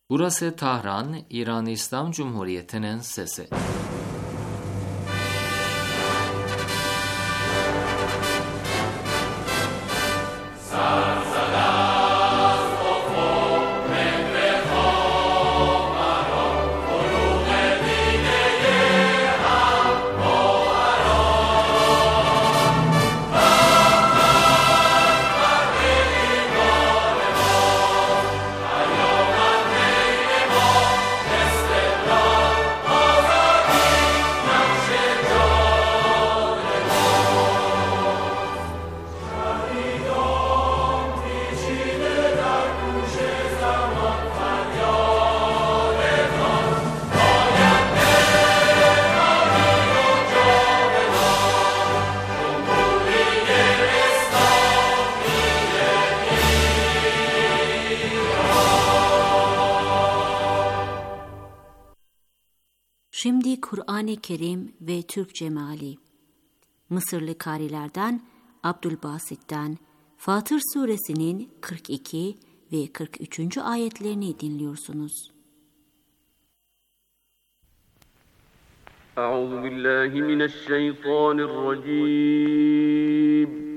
Burası Tahran, İran İslam Cumhuriyeti'nin sesi. Şimdi Kur'an-ı Kerim ve Türkçe meali. Mısırlı karilerden Abdülbasit'ten Fatır suresinin 42 ve 43. ayetlerini dinliyorsunuz. Euzubillahimineşşeytanirracim.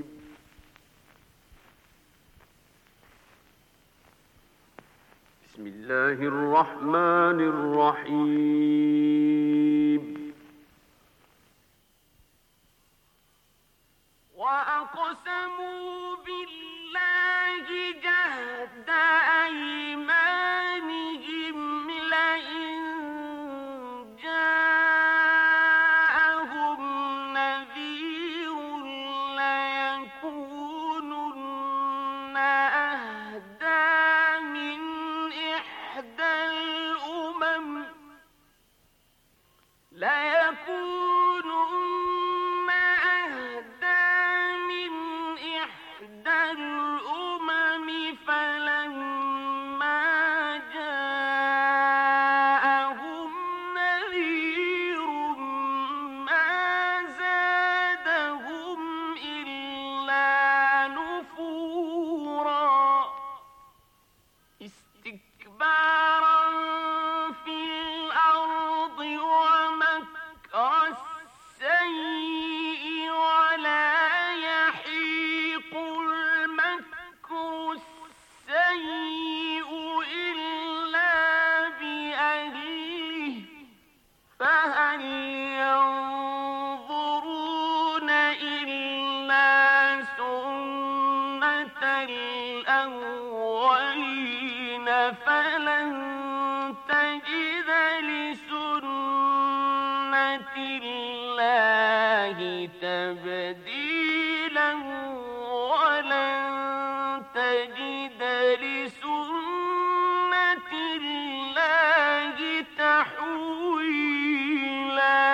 Bismillahirrahmanirrahim. وَأَقْسَمُوا بِاللَّهِ جَهْدَ أَيْمَانِهِمْ لَئِن جَاءَهُمْ نَذِيرٌ لَيَكُونُنَّ أَهْدَىٰ مِنْ إِحْدَى الْأُمَمِ فلما جاءهم نذير ما زادهم إلا نفورا استكبارا في الأرض ومكر السيء ولا يحيق المكر السيء إلا بأهله فهل ينظرون إلا سنة الأولين فلن تجد لسنة الله تبديلا ولن تجد لسنة الله تحويلا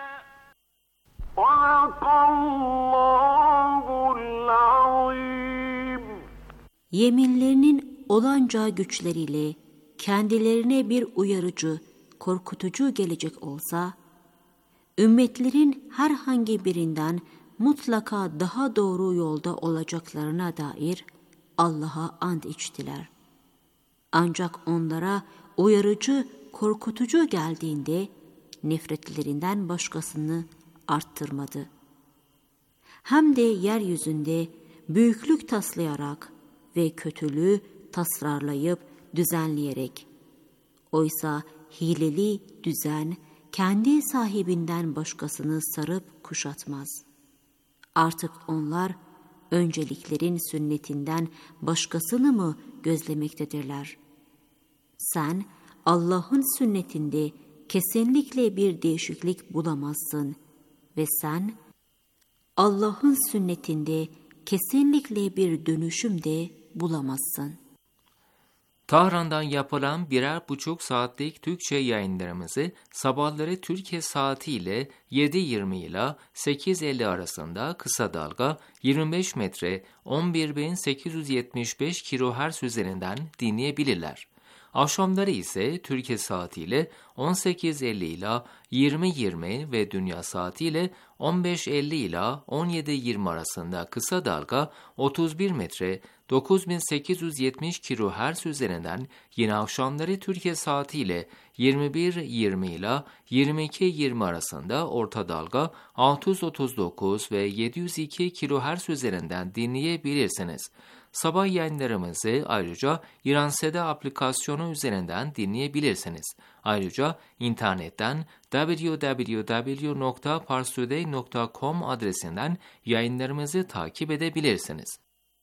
صدق الله العظيم. Yeminlerinin olanca güçleriyle kendilerine bir uyarıcı, korkutucu gelecek olsa, ümmetlerin herhangi birinden mutlaka daha doğru yolda olacaklarına dair Allah'a ant içtiler. Ancak onlara uyarıcı, korkutucu geldiğinde nefretlerinden başkasını arttırmadı. Hem de yeryüzünde büyüklük taslayarak ve kötülüğü tasarlayıp düzenleyerek. Oysa hileli düzen kendi sahibinden başkasını sarıp kuşatmaz. Artık onlar önceliklerin sünnetinden başkasını mı gözlemektedirler? Sen Allah'ın sünnetinde kesinlikle bir değişiklik bulamazsın ve sen Allah'ın sünnetinde kesinlikle bir dönüşüm de bulamazsın. Tahran'dan yapılan 1,5 saatlik Türkçe yayınlarımızı sabahları Türkiye saatiyle 7:20 ile 8:50 arasında kısa dalga 25 metre 11.875 kHz üzerinden dinleyebilirler. Akşamları ise Türkiye saatiyle 18:50 ila 20:20 ve dünya saatiyle 15:50 ila 17:20 arasında kısa dalga 31 metre 9870 kHz üzerinden yine akşamları Türkiye saatiyle 21:20 ile 22:20 arasında orta dalga 639 ve 702 kHz üzerinden dinleyebilirsiniz. Sabah yayınlarımızı ayrıca İranseda aplikasyonu üzerinden dinleyebilirsiniz. Ayrıca internetten www.parstoday.com adresinden yayınlarımızı takip edebilirsiniz.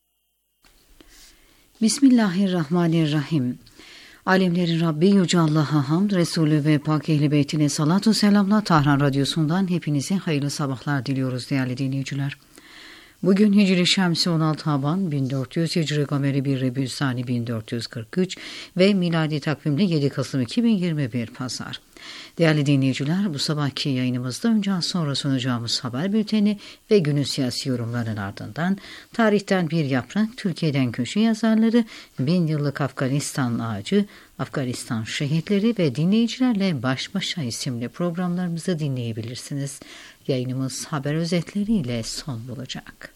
Bismillahirrahmanirrahim. Alemlerin Rabbi Yüce Allah'a hamd, Resulü ve Pak Ehl-i Beytine salatu selamla Tahran Radyosu'ndan hepinize hayırlı sabahlar diliyoruz değerli dinleyiciler. Bugün Hicri Şemsi 16 Haban 1400, Hicri Gameri 1 Rebü'l-Sani 1443 ve miladi takvimde 7 Kasım 2021 Pazar. Değerli dinleyiciler, bu sabahki yayınımızda önce az sonra sunacağımız haber bülteni ve günün siyasi yorumlarının ardından tarihten bir yaprak, Türkiye'den köşe yazarları, 1000 yıllık Afganistan ağacı, Afganistan şehitleri ve dinleyicilerle Baş Başa isimli programlarımızı dinleyebilirsiniz. Yayınımız haber özetleriyle son bulacak.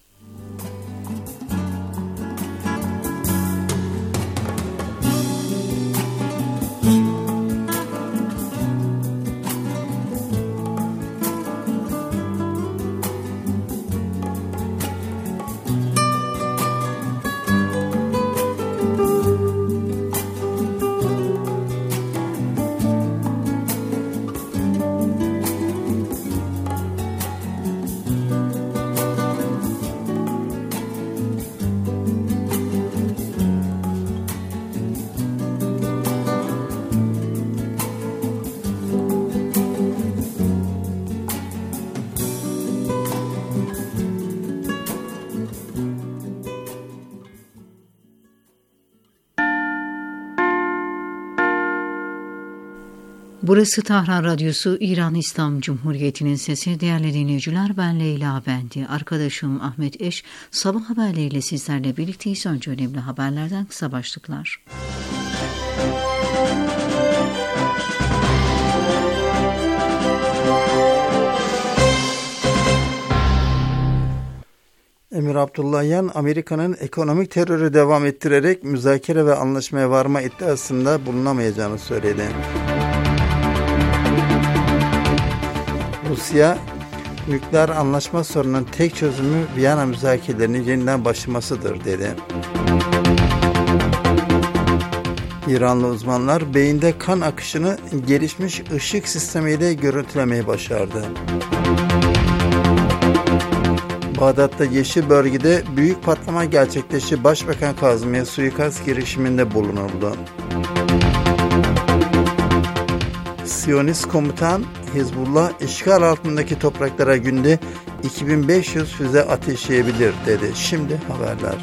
Burası Tahran Radyosu, İran İslam Cumhuriyeti'nin sesi. Değerli dinleyiciler, ben Leyla Bendi, arkadaşım Ahmet Eş, sabah haberleriyle sizlerle birlikteyiz. Önce önemli haberlerden kısa başlıklar. Emir Abdullahian, Amerika'nın ekonomik terörü devam ettirerek müzakere ve anlaşmaya varma iddiasında bulunamayacağını söyledi. Rusya, nükleer anlaşma sorununun tek çözümü Viyana müzakerelerinin yeniden başlamasıdır dedi. İranlı uzmanlar beyinde kan akışını gelişmiş ışık sistemiyle görüntülemeyi başardı. Bağdat'ta Yeşil Bölge'de büyük patlama gerçekleşti. Başbakan Kazım'ya suikast girişiminde bulunuldu. Siyonist komutan Hizbullah işgal altındaki topraklara günde 2500 füze ateşleyebilir dedi. Şimdi haberler.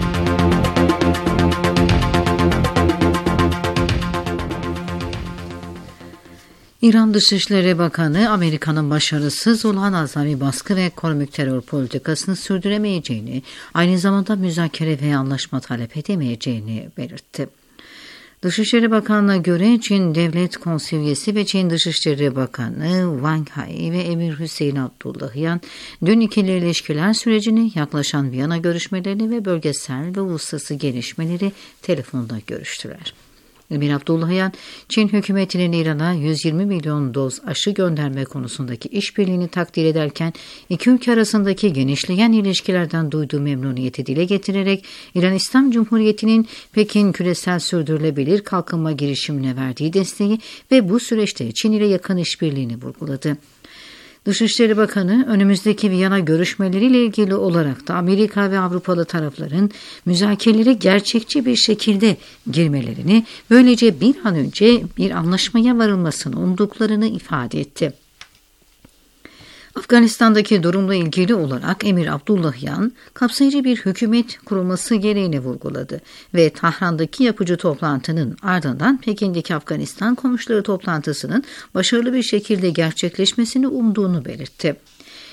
İran Dışişleri Bakanı, Amerika'nın başarısız olan azami baskı ve ekonomik terör politikasını sürdüremeyeceğini, aynı zamanda müzakere ve anlaşma talep edemeyeceğini belirtti. Dışişleri Bakanlığı'na göre Çin Devlet Konsevyesi ve Çin Dışişleri Bakanı Wang Hai ve Emir Hüseyin Abdullahian dün ikili ilişkiler sürecini, yaklaşan Viyana görüşmelerini ve bölgesel ve uluslararası gelişmeleri telefonda görüştüler. Emir Abdullahian, Çin hükümetinin İran'a 120 milyon doz aşı gönderme konusundaki işbirliğini takdir ederken, iki ülke arasındaki genişleyen ilişkilerden duyduğu memnuniyeti dile getirerek İran İslam Cumhuriyeti'nin Pekin küresel sürdürülebilir kalkınma girişimine verdiği desteği ve bu süreçte Çin ile yakın işbirliğini vurguladı. Dışişleri Bakanı, önümüzdeki Viyana görüşmeleriyle ilgili olarak da Amerika ve Avrupalı tarafların müzakerelere gerçekçi bir şekilde girmelerini, böylece bir an önce bir anlaşmaya varılmasını umduklarını ifade etti. Afganistan'daki durumla ilgili olarak Emir Abdullahian, kapsayıcı bir hükümet kurulması gereğini vurguladı ve Tahran'daki yapıcı toplantının ardından Pekin'deki Afganistan komşuları toplantısının başarılı bir şekilde gerçekleşmesini umduğunu belirtti.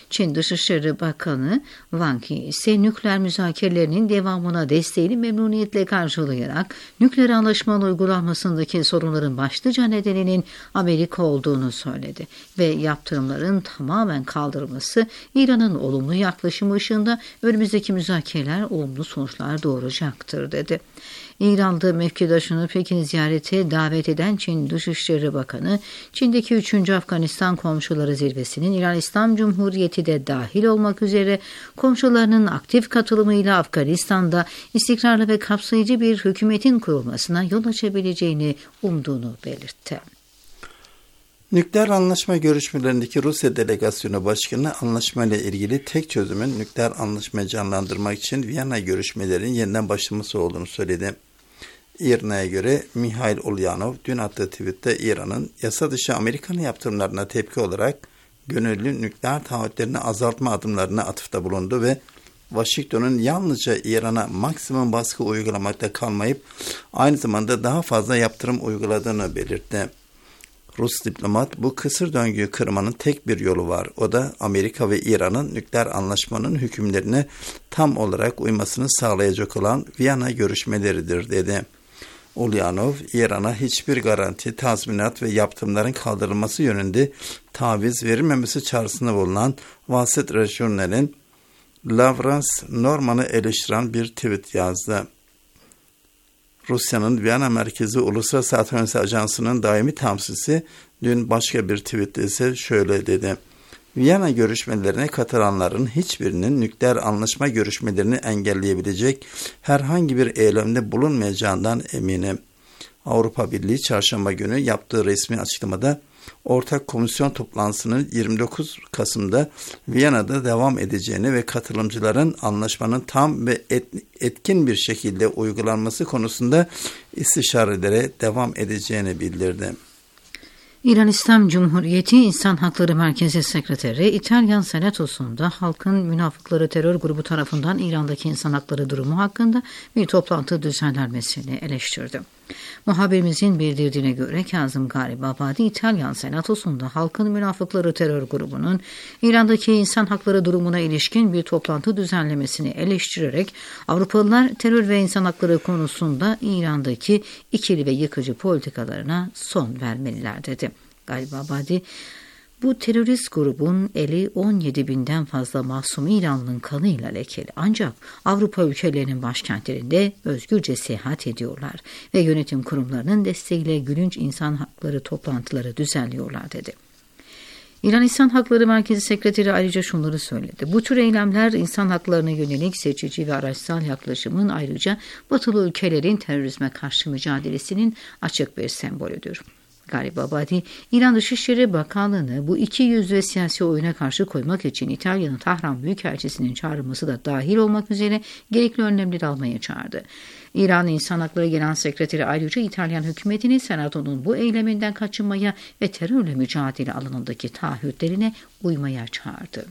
Çin Dışişleri Bakanı Wang Yi ise nükleer müzakerelerinin devamına desteğini memnuniyetle karşılayarak nükleer anlaşmanın uygulanmasındaki sorunların başlıca nedeninin Amerika olduğunu söyledi ve yaptırımların tamamen kaldırılması İran'ın olumlu yaklaşımı ışığında önümüzdeki müzakereler olumlu sonuçlar doğuracaktır dedi. İran'da mevkidaşını Pekin ziyarete davet eden Çin Dışişleri Bakanı, Çin'deki 3. Afganistan Komşuları Zirvesi'nin İran İslam Cumhuriyeti de dahil olmak üzere komşularının aktif katılımıyla Afganistan'da istikrarlı ve kapsayıcı bir hükümetin kurulmasına yol açabileceğini umduğunu belirtti. Nükleer anlaşma görüşmelerindeki Rusya Delegasyonu Başkanı anlaşmayla ilgili tek çözümün nükleer anlaşmayı canlandırmak için Viyana görüşmelerinin yeniden başlaması olduğunu söyledi. İRNA'ya göre Mikhail Ulyanov dün attığı tweette İran'ın yasa dışı Amerikan yaptırımlarına tepki olarak gönüllü nükleer taahhütlerini azaltma adımlarına atıfta bulundu ve Washington'un yalnızca İran'a maksimum baskı uygulamakta kalmayıp aynı zamanda daha fazla yaptırım uyguladığını belirtti. Rus diplomat bu kısır döngüyü kırmanın tek bir yolu var. O da Amerika ve İran'ın nükleer anlaşmanın hükümlerine tam olarak uymasını sağlayacak olan Viyana görüşmeleridir dedi. Ulyanov, İran'a hiçbir garanti, tazminat ve yaptırımların kaldırılması yönünde taviz verilmemesi çağrısında bulunan Wall Street Journal'in Lavrans Norman'ı eleştiren bir tweet yazdı. Rusya'nın Viyana merkezi Uluslararası Atom Ajansı'nın daimi temsilcisi dün başka bir tweette ise şöyle dedi. Viyana görüşmelerine katılanların hiçbirinin nükleer anlaşma görüşmelerini engelleyebilecek herhangi bir eylemde bulunmayacağından eminim. Avrupa Birliği çarşamba günü yaptığı resmi açıklamada ortak komisyon toplantısının 29 Kasım'da Viyana'da devam edeceğini ve katılımcıların anlaşmanın tam ve etkin bir şekilde uygulanması konusunda istişarelere devam edeceğini bildirdi. İran İslam Cumhuriyeti İnsan Hakları Merkezi Sekreteri İtalyan Senatosu'nda halkın münafıkları terör grubu tarafından İran'daki insan hakları durumu hakkında bir toplantı düzenlenmesini eleştirdi. Muhabirimizin bildirdiğine göre Kazım Garibabadi İtalyan Senatosu'nda halkın münafıkları terör grubunun İran'daki insan hakları durumuna ilişkin bir toplantı düzenlemesini eleştirerek Avrupalılar terör ve insan hakları konusunda İran'daki ikili ve yıkıcı politikalarına son vermeliler dedi. Garibabadi, bu terörist grubun eli 17 binden fazla masum İranlı'nın kanıyla lekeli ancak Avrupa ülkelerinin başkentlerinde özgürce seyahat ediyorlar ve yönetim kurumlarının desteğiyle gülünç insan hakları toplantıları düzenliyorlar dedi. İran İnsan Hakları Merkezi Sekreteri ayrıca şunları söyledi. Bu tür eylemler insan haklarına yönelik seçici ve araçsal yaklaşımın ayrıca batılı ülkelerin terörizme karşı mücadelesinin açık bir sembolüdür. Garibabadi, İran Dışişleri Bakanlığı'nı bu iki yüzlü siyasi oyuna karşı koymak için İtalya'nın Tahran Büyükelçisi'nin çağrılması da dahil olmak üzere gerekli önlemleri almaya çağırdı. İran İnsan Hakları Genel Sekreteri ayrıca İtalyan hükümetini Senato'nun bu eyleminden kaçınmaya ve terörle mücadele alanındaki taahhütlerine uymaya çağırdı.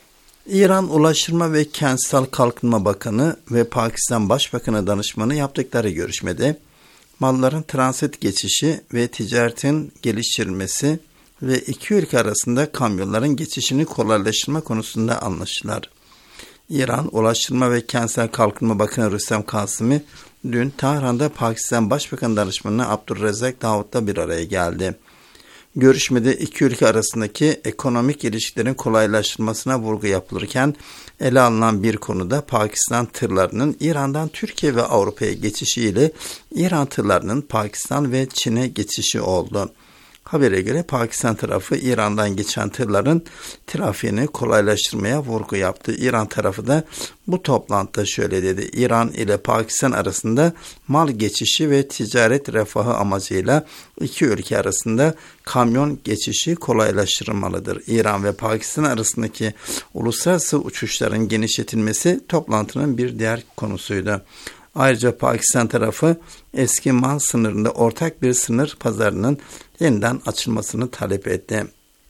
İran Ulaştırma ve Kentsel Kalkınma Bakanı ve Pakistan Başbakanı danışmanı yaptıkları görüşmede malların transit geçişi ve ticaretin geliştirilmesi ve iki ülke arasında kamyonların geçişini kolaylaştırma konusunda anlaştılar. İran Ulaştırma ve Kentsel Kalkınma Bakanı Rüstem Kasimi dün Tahran'da Pakistan Başbakan Danışmanı Abdurrezzak Davud'la bir araya geldi. Görüşmede iki ülke arasındaki ekonomik ilişkilerin kolaylaştırılmasına vurgu yapılırken ele alınan bir konuda Pakistan tırlarının İran'dan Türkiye ve Avrupa'ya geçişiyle İran tırlarının Pakistan ve Çin'e geçişi oldu. Habere göre Pakistan tarafı İran'dan geçen tırların trafiğini kolaylaştırmaya vurgu yaptı. İran tarafı da bu toplantıda şöyle dedi. İran ile Pakistan arasında mal geçişi ve ticaret refahı amacıyla iki ülke arasında kamyon geçişi kolaylaştırılmalıdır. İran ve Pakistan arasındaki uluslararası uçuşların genişletilmesi toplantının bir diğer konusuydu. Ayrıca Pakistan tarafı eski mal sınırında ortak bir sınır pazarının yeniden açılmasını talep etti.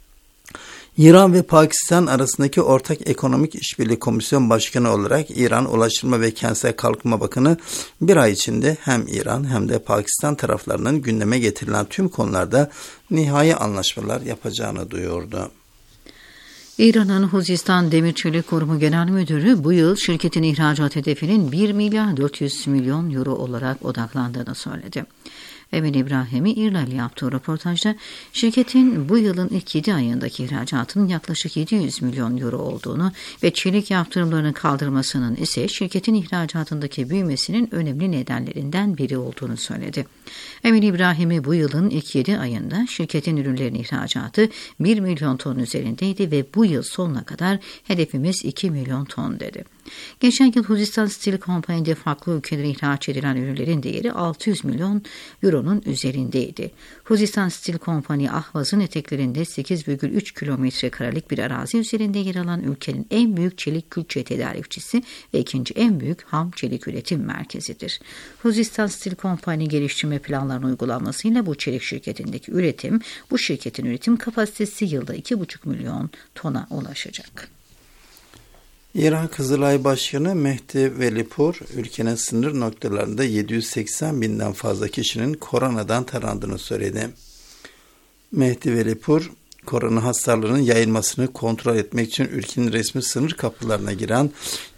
İran ve Pakistan arasındaki Ortak Ekonomik İşbirliği Komisyon Başkanı olarak İran Ulaştırma ve Kentsel Kalkınma Bakanı bir ay içinde hem İran hem de Pakistan taraflarının gündeme getirilen tüm konularda nihai anlaşmalar yapacağını duyurdu. İran'ın Huzistan Demir Çelik Kurumu Genel Müdürü bu yıl şirketin ihracat hedefinin 1 milyar 400 milyon euro olarak odaklandığını söyledi. Emin İbrahim'i İrla'yla yaptığı röportajda şirketin bu yılın ilk 7 ayındaki ihracatının yaklaşık 700 milyon euro olduğunu ve çelik yaptırımlarının kaldırmasının ise şirketin ihracatındaki büyümesinin önemli nedenlerinden biri olduğunu söyledi. Emin İbrahim'i bu yılın ilk 7 ayında şirketin ürünlerinin ihracatı 1 milyon ton üzerindeydi ve bu yıl sonuna kadar hedefimiz 2 milyon ton dedi. Geçen yıl Huzistan Steel Company'de farklı ülkelere ihraç edilen ürünlerin değeri 600 milyon euronun üzerindeydi. Huzistan Steel Company, Ahvaz'ın eteklerinde 8,3 kilometre karelik bir arazi üzerinde yer alan ülkenin en büyük çelik külçe tedarikçisi ve ikinci en büyük ham çelik üretim merkezidir. Huzistan Steel Company geliştirme planlarının uygulanmasıyla bu çelik şirketindeki bu şirketin üretim kapasitesi yılda 2,5 milyon tona ulaşacak. İran Kızılay Başkanı Mehdi Velipur, ülkenin sınır noktalarında 780 binden fazla kişinin koronadan tarandığını söyledi. Mehdi Velipur, korona hastalığının yayılmasını kontrol etmek için ülkenin resmi sınır kapılarına giren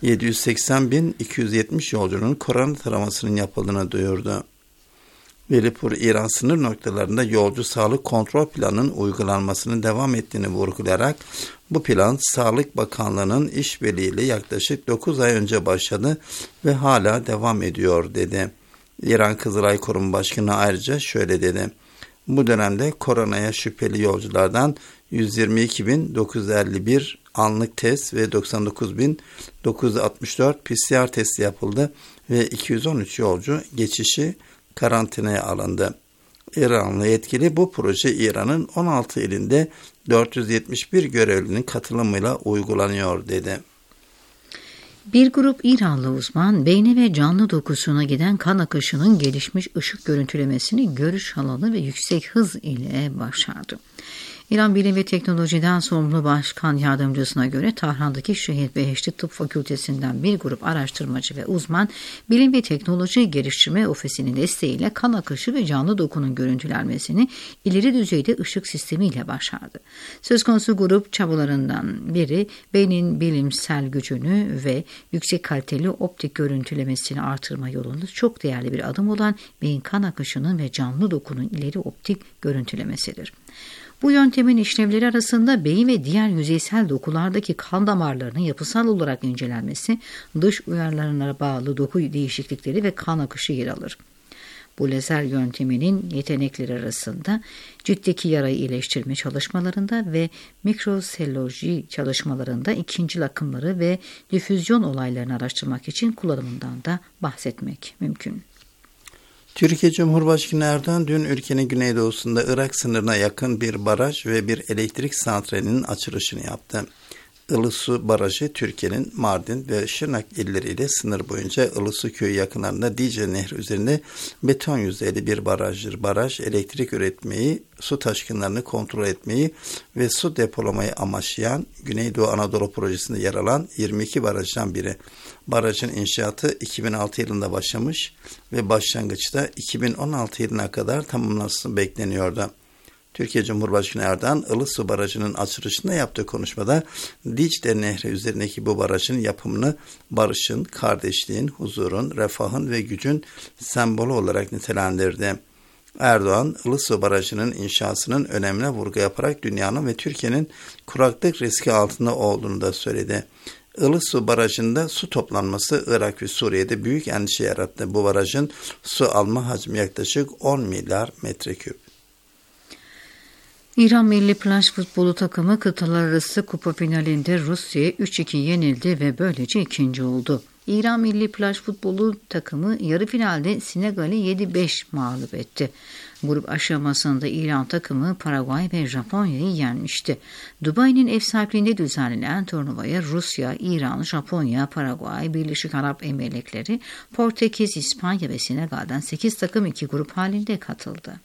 780.270 yolcunun korona taramasının yapıldığını duyurdu. Velipur, İran sınır noktalarında yolcu sağlık kontrol planının uygulanmasının devam ettiğini vurgulayarak bu plan Sağlık Bakanlığı'nın işbirliğiyle yaklaşık 9 ay önce başladı ve hala devam ediyor dedi. İran Kızılay Kurumu Başkanı ayrıca şöyle dedi. Bu dönemde koronaya şüpheli yolculardan 122.951 anlık test ve 99.964 PCR testi yapıldı ve 213 yolcu geçişi karantinaya alındı. İranlı yetkili bu proje İran'ın 16 ilinde 471 görevlinin katılımıyla uygulanıyor dedi. Bir grup İranlı uzman beyne ve canlı dokusuna giden kan akışının gelişmiş ışık görüntülemesini görüş alanı ve yüksek hız ile başardı. İran Bilim ve Teknoloji'den sorumlu başkan yardımcısına göre Tahran'daki Şehit Beheshti Tıp Fakültesinden bir grup araştırmacı ve uzman Bilim ve Teknoloji Geliştirme Ofisi'nin desteğiyle kan akışı ve canlı dokunun görüntülenmesini ileri düzeyde ışık sistemiyle başardı. Söz konusu grup çabalarından biri beynin bilimsel gücünü ve yüksek kaliteli optik görüntülemesini artırma yolunda çok değerli bir adım olan beyin kan akışının ve canlı dokunun ileri optik görüntülemesidir. Bu yöntemin işlevleri arasında beyin ve diğer yüzeysel dokulardaki kan damarlarının yapısal olarak incelenmesi, dış uyarılarına bağlı doku değişiklikleri ve kan akışı yer alır. Bu lazer yönteminin yetenekleri arasında ciltteki yarayı iyileştirme çalışmalarında ve mikroseloloji çalışmalarında ikincil akımları ve difüzyon olaylarını araştırmak için kullanımından da bahsetmek mümkün. Türkiye Cumhurbaşkanı Erdoğan dün ülkenin güneydoğusunda Irak sınırına yakın bir baraj ve bir elektrik santralinin açılışını yaptı. Ilısu Barajı Türkiye'nin Mardin ve Şırnak illeriyle sınır boyunca Ilısu köyü yakınlarında Dicle Nehri üzerinde beton yüzeyli bir barajdır. Baraj elektrik üretmeyi, su taşkınlarını kontrol etmeyi ve su depolamayı amaçlayan Güneydoğu Anadolu projesinde yer alan 22 barajdan biri. Barajın inşaatı 2006 yılında başlamış ve başlangıçta 2016 yılına kadar tamamlanması bekleniyordu. Türkiye Cumhurbaşkanı Erdoğan, Ilısu Barajı'nın açılışında yaptığı konuşmada Dicle Nehri üzerindeki bu barajın yapımını barışın, kardeşliğin, huzurun, refahın ve gücün sembolü olarak nitelendirdi. Erdoğan, Ilısu Barajı'nın inşasının önemine vurgu yaparak dünyanın ve Türkiye'nin kuraklık riski altında olduğunu da söyledi. Ilısu Barajı'nda su toplanması Irak ve Suriye'de büyük endişe yarattı. Bu barajın su alma hacmi yaklaşık 10 milyar metreküp. İran milli plaj futbolu takımı kıtalar arası kupa finalinde Rusya'ya 3-2 yenildi ve böylece ikinci oldu. İran milli plaj futbolu takımı yarı finalde Senegal'i 7-5 mağlup etti. Grup aşamasında İran takımı Paraguay ve Japonya'yı yenmişti. Dubai'nin ev sahipliğinde düzenlenen turnuvaya Rusya, İran, Japonya, Paraguay, Birleşik Arap Emirlikleri, Portekiz, İspanya ve Senegal'den 8 takım 2 grup halinde katıldı.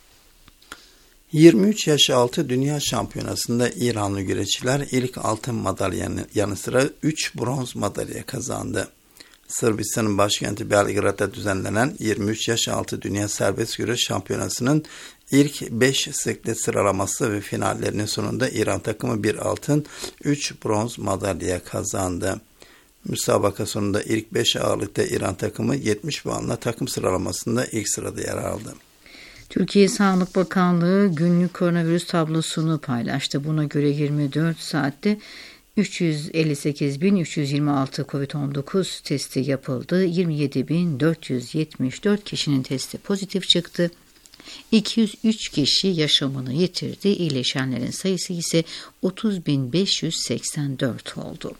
23 yaş altı Dünya Şampiyonası'nda İranlı güreşçiler ilk altın madalyanın yanı sıra 3 bronz madalya kazandı. Sırbistan'ın başkenti Belgrad'da düzenlenen 23 yaş altı Dünya Serbest Güreş Şampiyonası'nın İlk 5 siklet sıralaması ve finallerinin sonunda İran takımı 1 altın, 3 bronz madalya kazandı. Müsabaka sonunda ilk 5 ağırlıkta İran takımı 70 puanla takım sıralamasında ilk sırada yer aldı. Türkiye Sağlık Bakanlığı günlük koronavirüs tablosunu paylaştı. Buna göre 24 saatte 358.326 COVID-19 testi yapıldı. 27.474 kişinin testi pozitif çıktı. 203 kişi yaşamını yitirdi. İyileşenlerin sayısı ise 30.584 oldu.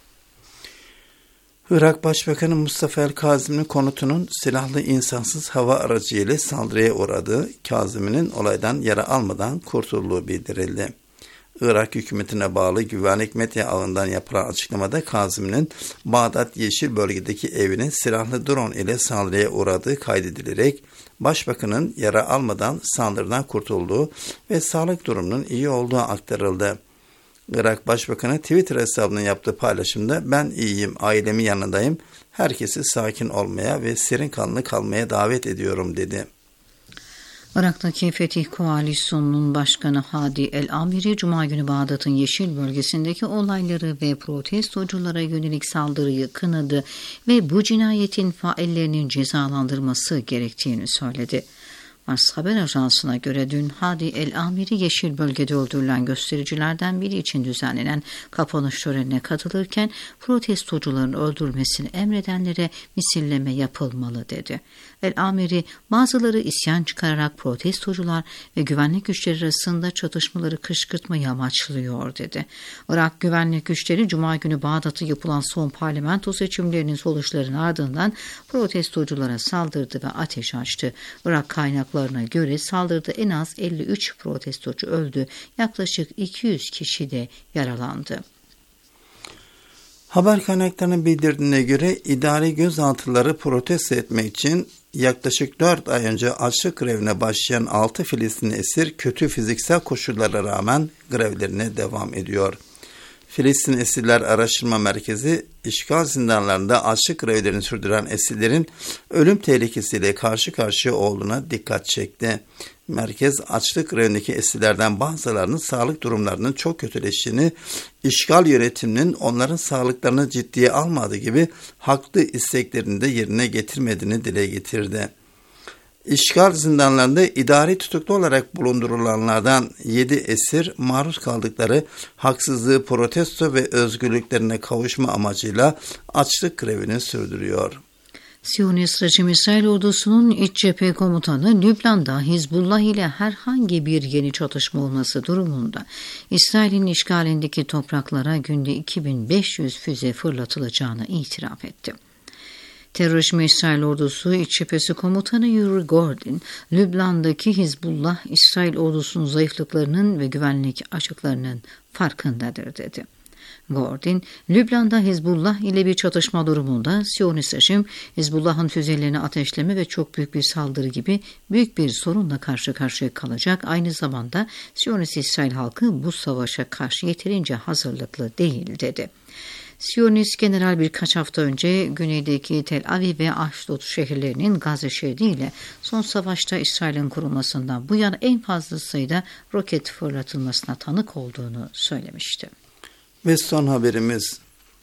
Irak Başbakanı Mustafa el-Kazimi'nin konutunun silahlı insansız hava aracı ile saldırıya uğradığı, Kazimi'nin olaydan yara almadan kurtulduğu bildirildi. Irak hükümetine bağlı güvenlik medya ağından yapılan açıklamada Kazimi'nin Bağdat Yeşil bölgedeki evinin silahlı drone ile saldırıya uğradığı kaydedilerek Başbakanın yara almadan saldırıdan kurtulduğu ve sağlık durumunun iyi olduğu aktarıldı. Irak Başbakanı Twitter hesabının yaptığı paylaşımda "Ben iyiyim, ailemin yanındayım, herkesi sakin olmaya ve serin kanlı kalmaya davet ediyorum" dedi. Irak'taki Fetih Koalisyonu'nun başkanı Hadi el-Amiri, Cuma günü Bağdat'ın Yeşil bölgesindeki olayları ve protestoculara yönelik saldırıyı kınadı ve bu cinayetin faillerinin cezalandırılması gerektiğini söyledi. Fars Haber Ajansı'na göre dün Hadi el-Amiri Yeşil bölgede öldürülen göstericilerden biri için düzenlenen kapanış törenine katılırken protestocuların öldürülmesini emredenlere misilleme yapılmalı dedi. El-Amiri bazıları isyan çıkararak protestocular ve güvenlik güçleri arasında çatışmaları kışkırtmayı amaçlıyor dedi. Irak güvenlik güçleri Cuma günü Bağdat'ta yapılan son parlamento seçimlerinin sonuçlarının ardından protestoculara saldırdı ve ateş açtı. Irak kaynaklarına göre saldırıda en az 53 protestocu öldü, yaklaşık 200 kişi de yaralandı. Haber kaynaklarının bildirdiğine göre idari gözaltıları protesto etmek için yaklaşık 4 ay önce açlık grevine başlayan 6 Filistinli esir kötü fiziksel koşullara rağmen grevlerine devam ediyor. Filistin Esirler Araştırma Merkezi, işgal zindanlarında açlık grevlerini sürdüren esirlerin ölüm tehlikesiyle karşı karşıya olduğuna dikkat çekti. Merkez, açlık grevindeki esirlerden bazılarının sağlık durumlarının çok kötüleştiğini, işgal yönetiminin onların sağlıklarını ciddiye almadığı gibi haklı isteklerini de yerine getirmediğini dile getirdi. İşgal zindanlarında idari tutuklu olarak bulundurulanlardan 7 esir maruz kaldıkları haksızlığı protesto ve özgürlüklerine kavuşma amacıyla açlık grevini sürdürüyor. Siyonist rejim İsrail ordusunun iç cephe komutanı Lübnan'da Hizbullah ile herhangi bir yeni çatışma olması durumunda İsrail'in işgalindeki topraklara günde 2500 füze fırlatılacağını itiraf etti. Terörizm İsrail ordusu iç cephesi komutanı Yuri Gordon, Lübnan'daki Hizbullah, İsrail ordusunun zayıflıklarının ve güvenlik açıklarının farkındadır dedi. Gordon, Lübnan'da Hizbullah ile bir çatışma durumunda Siyonist rejim, Hizbullah'ın füzelerini ateşleme ve çok büyük bir saldırı gibi büyük bir sorunla karşı karşıya kalacak. Aynı zamanda Siyonist İsrail halkı bu savaşa karşı yeterince hazırlıklı değil dedi. Siyonist general birkaç hafta önce güneydeki Tel Aviv ve Ashdod şehirlerinin Gazze şeridiyle son savaşta İsrail'in kurulmasından bu yana en fazla sayıda roket fırlatılmasına tanık olduğunu söylemişti. Ve son haberimiz.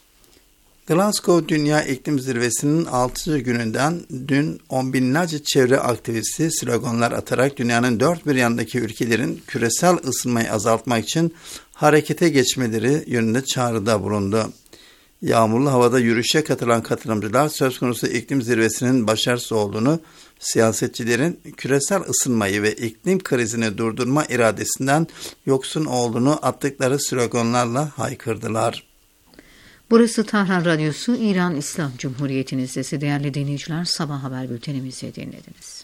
Glasgow Dünya İklim Zirvesi'nin 6. gününden dün on binlerce çevre aktivisti sloganlar atarak dünyanın dört bir yanındaki ülkelerin küresel ısınmayı azaltmak için harekete geçmeleri yönünde çağrıda bulundu. Yağmurlu havada yürüyüşe katılan katılımcılar söz konusu iklim zirvesinin başarısız olduğunu, siyasetçilerin küresel ısınmayı ve iklim krizini durdurma iradesinden yoksun olduğunu attıkları sloganlarla haykırdılar. Burası Tahran Radyosu, İran İslam Cumhuriyeti'nin sesi. Değerli dinleyiciler, sabah haber bültenimizi dinlediniz.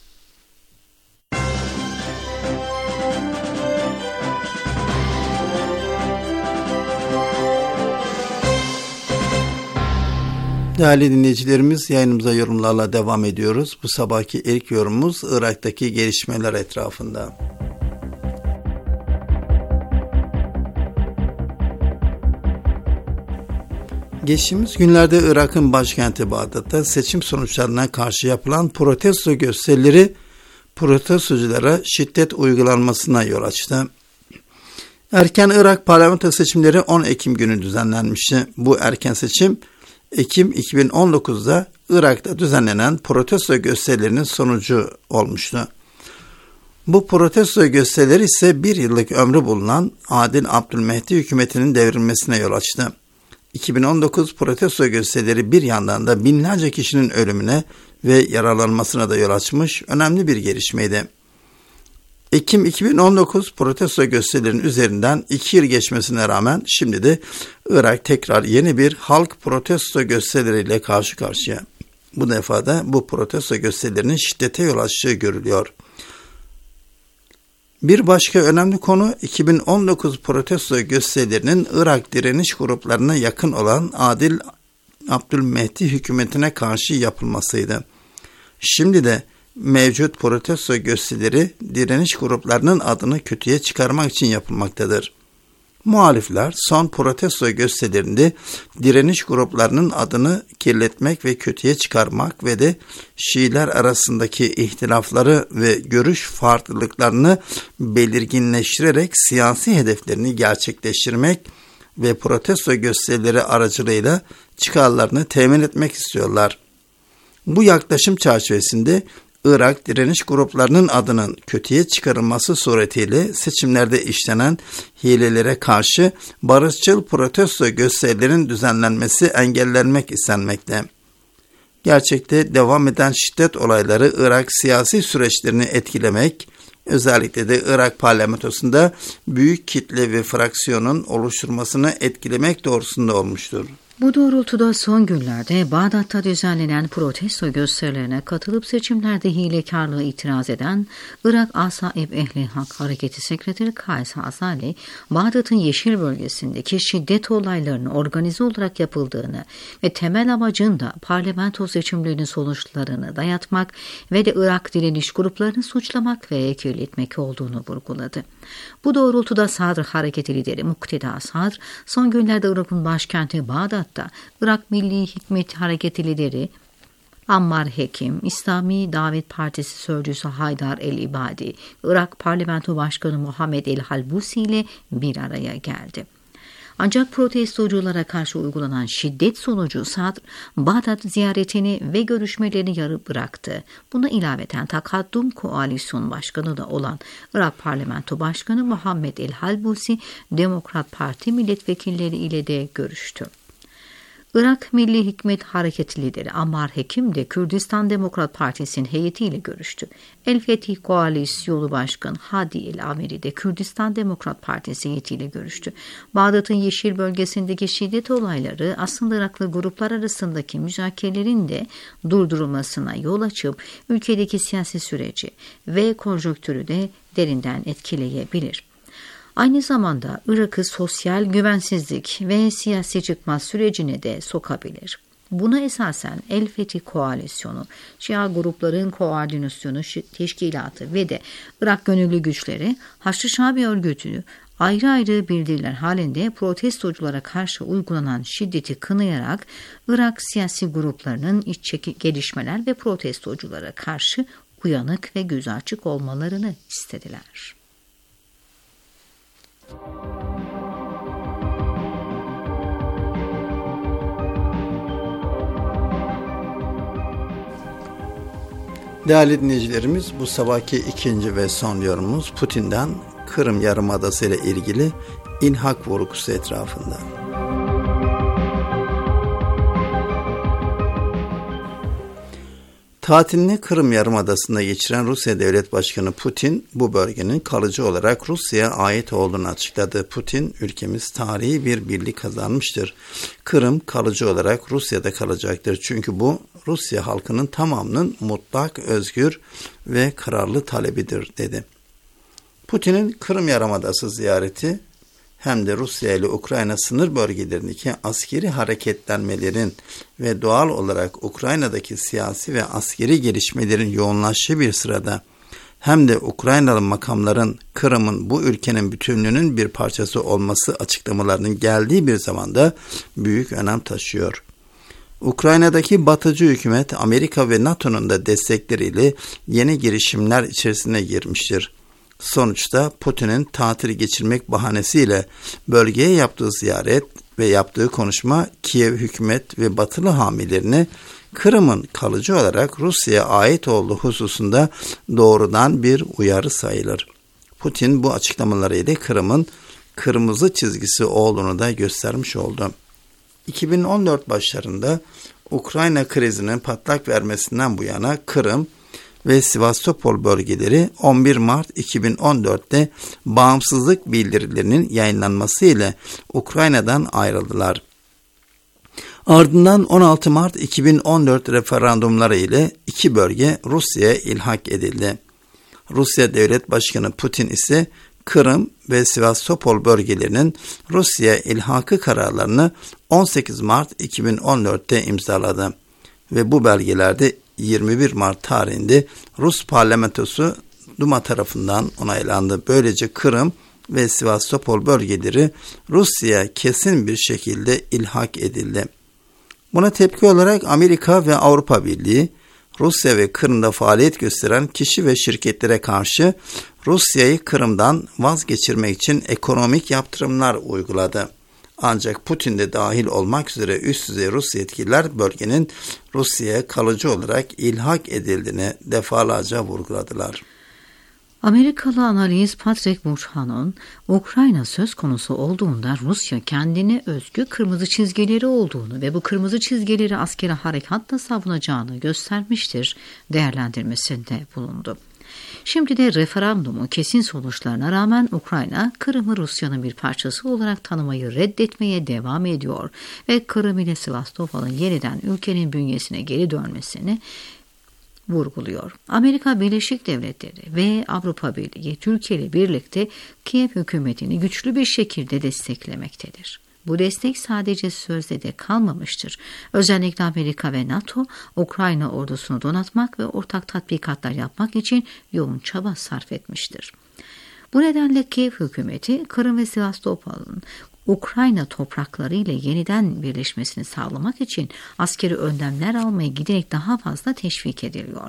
Değerli dinleyicilerimiz, yayınımıza yorumlarla devam ediyoruz. Bu sabahki ilk yorumumuz Irak'taki gelişmeler etrafında. Geçtiğimiz günlerde Irak'ın başkenti Bağdat'ta seçim sonuçlarına karşı yapılan protesto gösterileri protestoculara şiddet uygulanmasına yol açtı. Erken Irak parlamento seçimleri 10 Ekim günü düzenlenmişti. Bu erken seçim Ekim 2019'da Irak'ta düzenlenen protesto gösterilerinin sonucu olmuştu. Bu protesto gösterileri ise 1 yıllık ömrü bulunan Adil Abdülmehdi hükümetinin devrilmesine yol açtı. 2019 protesto gösterileri bir yandan da binlerce kişinin ölümüne ve yaralanmasına da yol açmış önemli bir gelişmeydi. Ekim 2019 protesto gösterilerinin üzerinden 2 yıl geçmesine rağmen şimdi de Irak tekrar yeni bir halk protesto gösterileriyle karşı karşıya. Bu defa da bu protesto gösterilerinin şiddete yol açtığı görülüyor. Bir başka önemli konu 2019 protesto gösterilerinin Irak direniş gruplarına yakın olan Adil Abdülmehdi hükümetine karşı yapılmasıydı. Şimdi de mevcut protesto gösterileri direniş gruplarının adını kötüye çıkarmak için yapılmaktadır. Muhalifler son protesto gösterilerinde direniş gruplarının adını kirletmek ve kötüye çıkarmak ve de Şiiler arasındaki ihtilafları ve görüş farklılıklarını belirginleştirerek siyasi hedeflerini gerçekleştirmek ve protesto gösterileri aracılığıyla çıkarlarını temin etmek istiyorlar. Bu yaklaşım çerçevesinde Irak direniş gruplarının adının kötüye çıkarılması suretiyle seçimlerde işlenen hilelere karşı barışçıl protesto gösterilerinin düzenlenmesi engellenmek istenmekte. Gerçekte devam eden şiddet olayları Irak siyasi süreçlerini etkilemek, özellikle de Irak parlamentosunda büyük kitle ve fraksiyonun oluşturmasını etkilemek doğrultusunda olmuştur. Bu doğrultuda son günlerde Bağdat'ta düzenlenen protesto gösterilerine katılıp seçimlerde hilekarlığı itiraz eden Irak Asaib Ehli Hak Hareketi Sekreteri Kays Hazali, Bağdat'ın Yeşil bölgesindeki şiddet olaylarının organize olarak yapıldığını ve temel amacın da parlamento seçimlerinin sonuçlarını dayatmak ve de Irak direniş gruplarını suçlamak ve kirletmek olduğunu vurguladı. Bu doğrultuda Sadr Hareketi lideri Mukteda Sadr, son günlerde Irak'ın başkenti Bağdat'ta Irak Milli Hikmet Hareketi lideri Ammar Hekim, İslami Davet Partisi sözcüsü Haydar el-İbadi, Irak Parlamento Başkanı Muhammed el-Halbusi ile bir araya geldi. Ancak protestoculara karşı uygulanan şiddet sonucu Sadr, Bağdat ziyaretini ve görüşmelerini yarım bıraktı. Buna ilaveten Takaddum Koalisyon Başkanı da olan Irak Parlamento Başkanı Muhammed el-Halbusi, Demokrat Parti milletvekilleri ile de görüştü. Irak Milli Hikmet Hareketi lideri Ammar Hekim de Kürdistan Demokrat Partisi'nin heyetiyle görüştü. El Fetih Koalisyonu Başkanı Hadi el-Amiri de Kürdistan Demokrat Partisi heyetiyle görüştü. Bağdat'ın Yeşil bölgesindeki şiddet olayları aslında Iraklı gruplar arasındaki müzakerelerin de durdurulmasına yol açıp ülkedeki siyasi süreci ve konjonktürü de derinden etkileyebilir. Aynı zamanda Irak'ı sosyal güvensizlik ve siyasi çıkmaz sürecine de sokabilir. Buna esasen El Fetih Koalisyonu, Şia grupların koordinasyonu teşkilatı ve de Irak gönüllü güçleri Haçlı Şabi örgütünü ayrı ayrı bildiriler halinde protestoculara karşı uygulanan şiddeti kınayarak Irak siyasi gruplarının içteki gelişmeler ve protestoculara karşı uyanık ve gözü açık olmalarını istediler. Değerli dinleyicilerimiz, bu sabahki ikinci ve son yorumumuz Putin'den Kırım Yarımadası ile ilgili ilhak vurgusu etrafında. Tatilini Kırım Yarımadası'nda geçiren Rusya Devlet Başkanı Putin, bu bölgenin kalıcı olarak Rusya'ya ait olduğunu açıkladı. Putin, ülkemiz tarihi bir birlik kazanmıştır. Kırım kalıcı olarak Rusya'da kalacaktır. Çünkü bu Rusya halkının tamamının mutlak, özgür ve kararlı talebidir, dedi. Putin'in Kırım Yarımadası ziyareti hem de Rusya ile Ukrayna sınır bölgelerindeki askeri hareketlenmelerin ve doğal olarak Ukrayna'daki siyasi ve askeri gelişmelerin yoğunlaştığı bir sırada hem de Ukraynalı makamların Kırım'ın bu ülkenin bütünlüğünün bir parçası olması açıklamalarının geldiği bir zamanda büyük önem taşıyor. Ukrayna'daki batıcı hükümet Amerika ve NATO'nun da destekleriyle yeni girişimler içerisine girmiştir. Sonuçta Putin'in tatil geçirmek bahanesiyle bölgeye yaptığı ziyaret ve yaptığı konuşma Kiev hükümet ve batılı hamilerini Kırım'ın kalıcı olarak Rusya'ya ait olduğu hususunda doğrudan bir uyarı sayılır. Putin bu açıklamalarıyla Kırım'ın kırmızı çizgisi olduğunu da göstermiş oldu. 2014 başlarında Ukrayna krizinin patlak vermesinden bu yana Kırım ve Sivastopol bölgeleri 11 Mart 2014'te bağımsızlık bildirilerinin yayınlanması ile Ukrayna'dan ayrıldılar. Ardından 16 Mart 2014 referandumları ile iki bölge Rusya'ya ilhak edildi. Rusya Devlet Başkanı Putin ise Kırım ve Sivastopol bölgelerinin Rusya'ya ilhakı kararlarını 18 Mart 2014'te imzaladı ve bu belgelerde 21 Mart tarihinde Rus parlamentosu Duma tarafından onaylandı. Böylece Kırım ve Sivastopol bölgeleri Rusya'ya kesin bir şekilde ilhak edildi. Buna tepki olarak Amerika ve Avrupa Birliği, Rusya ve Kırım'da faaliyet gösteren kişi ve şirketlere karşı Rusya'yı Kırım'dan vazgeçirmek için ekonomik yaptırımlar uyguladı. Ancak Putin de dahil olmak üzere üst düzey Rus yetkililer bölgenin Rusya'ya kalıcı olarak ilhak edildiğini defalarca vurguladılar. Amerikalı analist Patrick Burhan'ın Ukrayna söz konusu olduğunda Rusya kendine özgü kırmızı çizgileri olduğunu ve bu kırmızı çizgileri askeri harekatla savunacağını göstermiştir değerlendirmesinde bulundu. Şimdi de referandumun kesin sonuçlarına rağmen Ukrayna, Kırım'ı Rusya'nın bir parçası olarak tanımayı reddetmeye devam ediyor ve Kırım ile Sivastopol'un yeniden ülkenin bünyesine geri dönmesini vurguluyor. Amerika Birleşik Devletleri ve Avrupa Birliği Türkiye ile birlikte Kiev hükümetini güçlü bir şekilde desteklemektedir. Bu destek sadece sözde de kalmamıştır. Özellikle Amerika ve NATO, Ukrayna ordusunu donatmak ve ortak tatbikatlar yapmak için yoğun çaba sarf etmiştir. Bu nedenle Kiev hükümeti, Kırım ve Sivastopol'un Ukrayna toprakları ile yeniden birleşmesini sağlamak için askeri önlemler almaya giderek daha fazla teşvik ediliyor.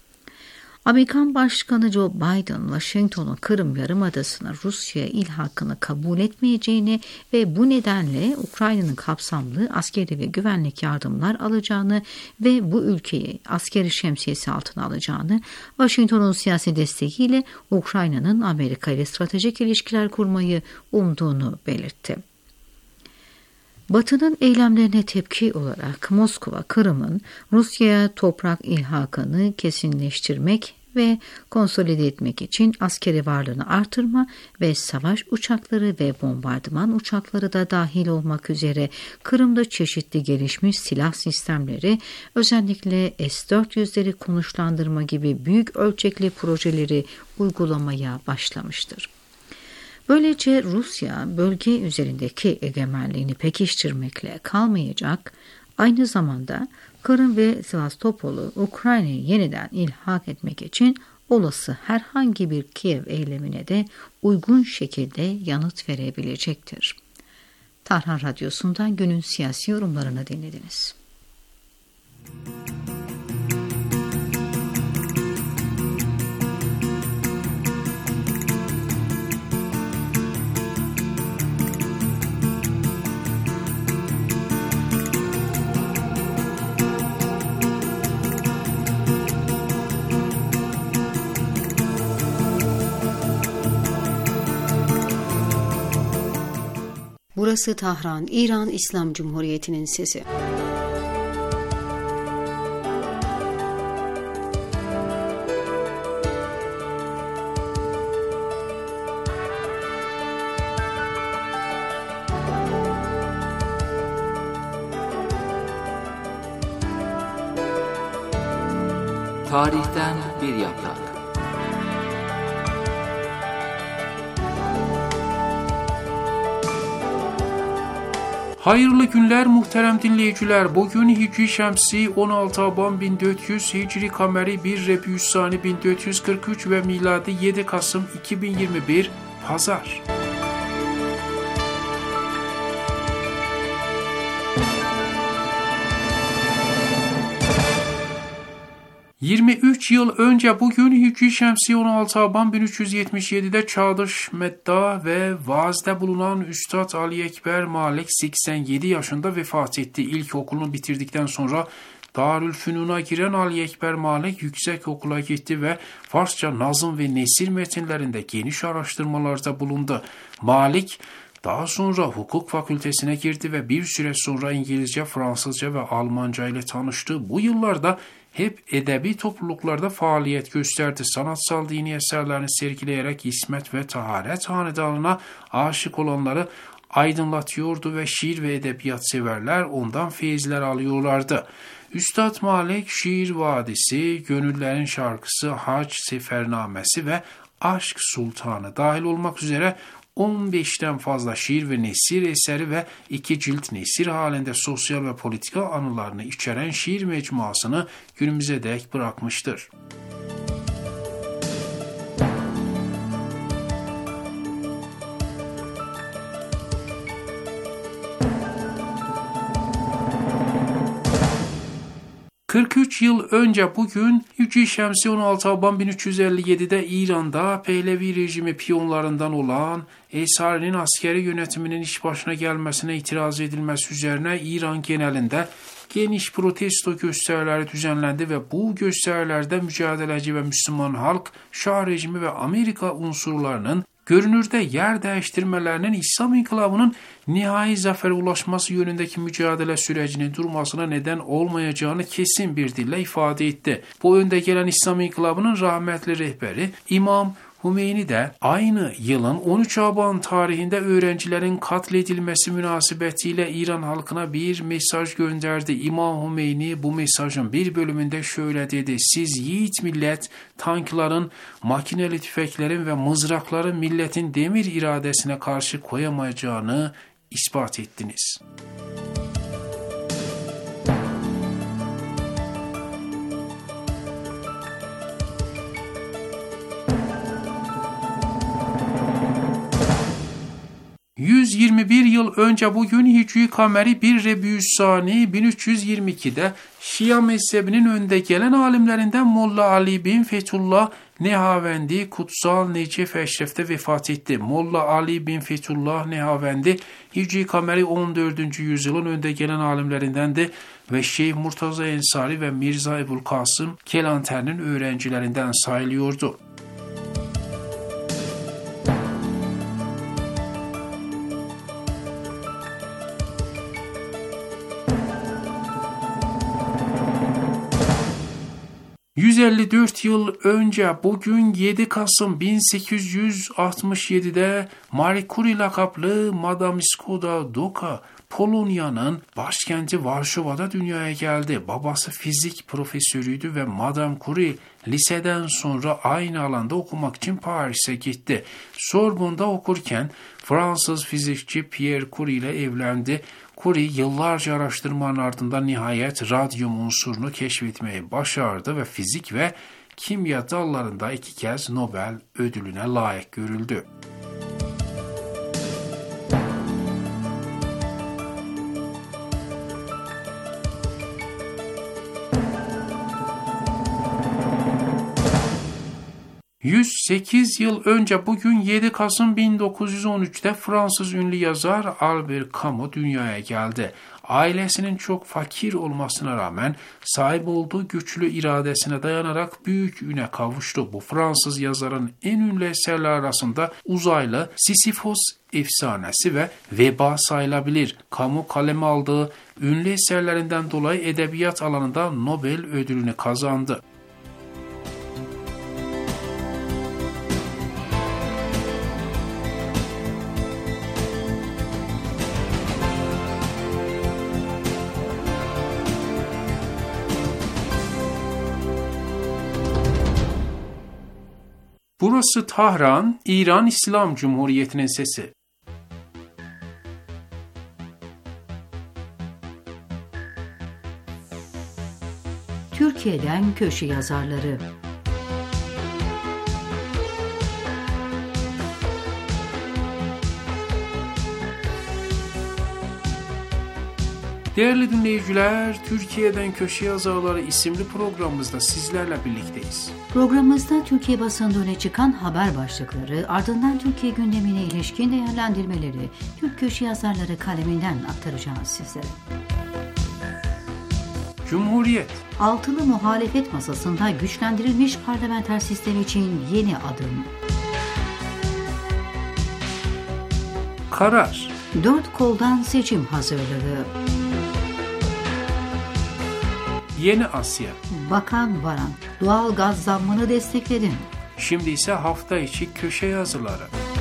Amerikan Başkanı Joe Biden, Washington'un Kırım Yarımadası'na Rusya'ya ilhakını kabul etmeyeceğini ve bu nedenle Ukrayna'nın kapsamlı askeri ve güvenlik yardımlar alacağını ve bu ülkeyi askeri şemsiyesi altına alacağını, Washington'un siyasi desteğiyle Ukrayna'nın Amerika ile stratejik ilişkiler kurmayı umduğunu belirtti. Batı'nın eylemlerine tepki olarak Moskova, Kırım'ın Rusya'ya toprak ilhakını kesinleştirmek ve konsolide etmek için askeri varlığını artırma ve savaş uçakları ve bombardıman uçakları da dahil olmak üzere Kırım'da çeşitli gelişmiş silah sistemleri, özellikle S-400'leri konuşlandırma gibi büyük ölçekli projeleri uygulamaya başlamıştır. Böylece Rusya bölge üzerindeki egemenliğini pekiştirmekle kalmayacak, aynı zamanda Kırım ve Sivastopol'u Ukrayna'ya yeniden ilhak etmek için olası herhangi bir Kiev eylemine de uygun şekilde yanıt verebilecektir. Tahran Radyosu'ndan günün siyasi yorumlarını dinlediniz. Burası Tahran, İran İslam Cumhuriyeti'nin sesi. Tarihten bir yaprak. Hayırlı günler muhterem dinleyiciler. Bugün Hicri Şemsi 16 Aban 1400, Hicri Kameri 1 Rebiyüssani 1443 ve miladi 7 Kasım 2021 Pazar. 23 yıl önce bugün Hicri Şemsi 16 Aban 1377'de Çağdaş Medda ve vaazda bulunan Üstad Ali Ekber Malek 87 yaşında vefat etti. İlkokulunu bitirdikten sonra Darülfünun'a giren Ali Ekber Malek yüksek okula gitti ve Farsça nazım ve nesir metinlerinde geniş araştırmalarda bulundu. Malik daha sonra hukuk fakültesine girdi ve bir süre sonra İngilizce, Fransızca ve Almanca ile tanıştı. Bu yıllarda hep edebi topluluklarda faaliyet gösterdi. Sanatsal dini eserlerini sergileyerek İsmet ve Taharet hanedanına aşık olanları aydınlatıyordu ve şiir ve edebiyat severler ondan feyizler alıyorlardı. Üstad Malek Şiir Vadisi, Gönüllerin Şarkısı, Hac Sefernamesi ve Aşk Sultanı dahil olmak üzere 15'ten fazla şiir ve nesir eseri ve 2 cilt nesir halinde sosyal ve politika anılarını içeren şiir mecmuasını günümüze dek bırakmıştır. ...43 yıl önce bugün Hicri Şemsi 16 Aban 1357'de İran'da Pehlevi rejimi piyonlarından olan Esari'nin askeri yönetiminin iş başına gelmesine itiraz edilmesi üzerine İran genelinde geniş protesto gösterileri düzenlendi ve bu gösterilerde mücadeleci ve Müslüman halk, Şah rejimi ve Amerika unsurlarının görünürde yer değiştirmelerinin İslam İnkılabı'nın nihai zafere ulaşması yönündeki mücadele sürecinin durmasına neden olmayacağını kesin bir dille ifade etti. Bu önde gelen İslam İnkılabı'nın rahmetli rehberi İmam Hümeyni de aynı yılın 13 Aban tarihinde öğrencilerin katledilmesi münasebetiyle İran halkına bir mesaj gönderdi. İmam Hümeyni bu mesajın bir bölümünde şöyle dedi: "Siz yiğit millet, tankların, makineli tüfeklerin ve mızrakların milletin demir iradesine karşı koyamayacağını ispat ettiniz." ...121 yıl önce bugün Hicri Kameri 1 Rebiüssani 1322'de Şia mezhebinin önde gelen alimlerinden Molla Ali bin Fethullah Nehavendi Kutsal Necef Eşref'te vefat etti. Molla Ali bin Fethullah Nehavendi Hicri Kameri 14. yüzyılın önde gelen alimlerindendi ve Şeyh Murtaza Ensari ve Mirza Ebul Kasım Kelanter'in öğrencilerinden sayılıyordu. ...154 yıl önce bugün 7 Kasım 1867'de Marie Curie lakaplı Madame Skoda Doka Polonya'nın başkenti Varşova'da dünyaya geldi. Babası fizik profesörüydü ve Madame Curie liseden sonra aynı alanda okumak için Paris'e gitti. Sorbonne'da okurken Fransız fizikçi Pierre Curie ile evlendi. Curie yıllarca araştırmanın ardından nihayet radyum unsurunu keşfetmeyi başardı ve fizik ve kimya dallarında 2 kez Nobel ödülüne layık görüldü. ...108 yıl önce bugün 7 Kasım 1913'te Fransız ünlü yazar Albert Camus dünyaya geldi. Ailesinin çok fakir olmasına rağmen sahip olduğu güçlü iradesine dayanarak büyük üne kavuştu. Bu Fransız yazarın en ünlü eserleri arasında Uzaylı, Sisyphos efsanesi ve Veba sayılabilir. Camus kaleme aldığı ünlü eserlerinden dolayı edebiyat alanında Nobel ödülünü kazandı. Burası Tahran, İran İslam Cumhuriyeti'nin sesi. Türkiye'den köşe yazarları. Değerli dinleyiciler, Türkiye'den Köşe Yazarları isimli programımızda sizlerle birlikteyiz. Programımızda Türkiye basında öne çıkan haber başlıkları, ardından Türkiye gündemine ilişkin değerlendirmeleri Türk Köşe Yazarları kaleminden aktaracağız sizlere. Cumhuriyet. Altılı muhalefet masasında güçlendirilmiş parlamenter sistem için yeni adım. Karar. 4 koldan seçim hazırlığı. Yeni Asya. Bakan Varan, doğal gaz zammını destekledin. Şimdi ise hafta içi köşe yazıları.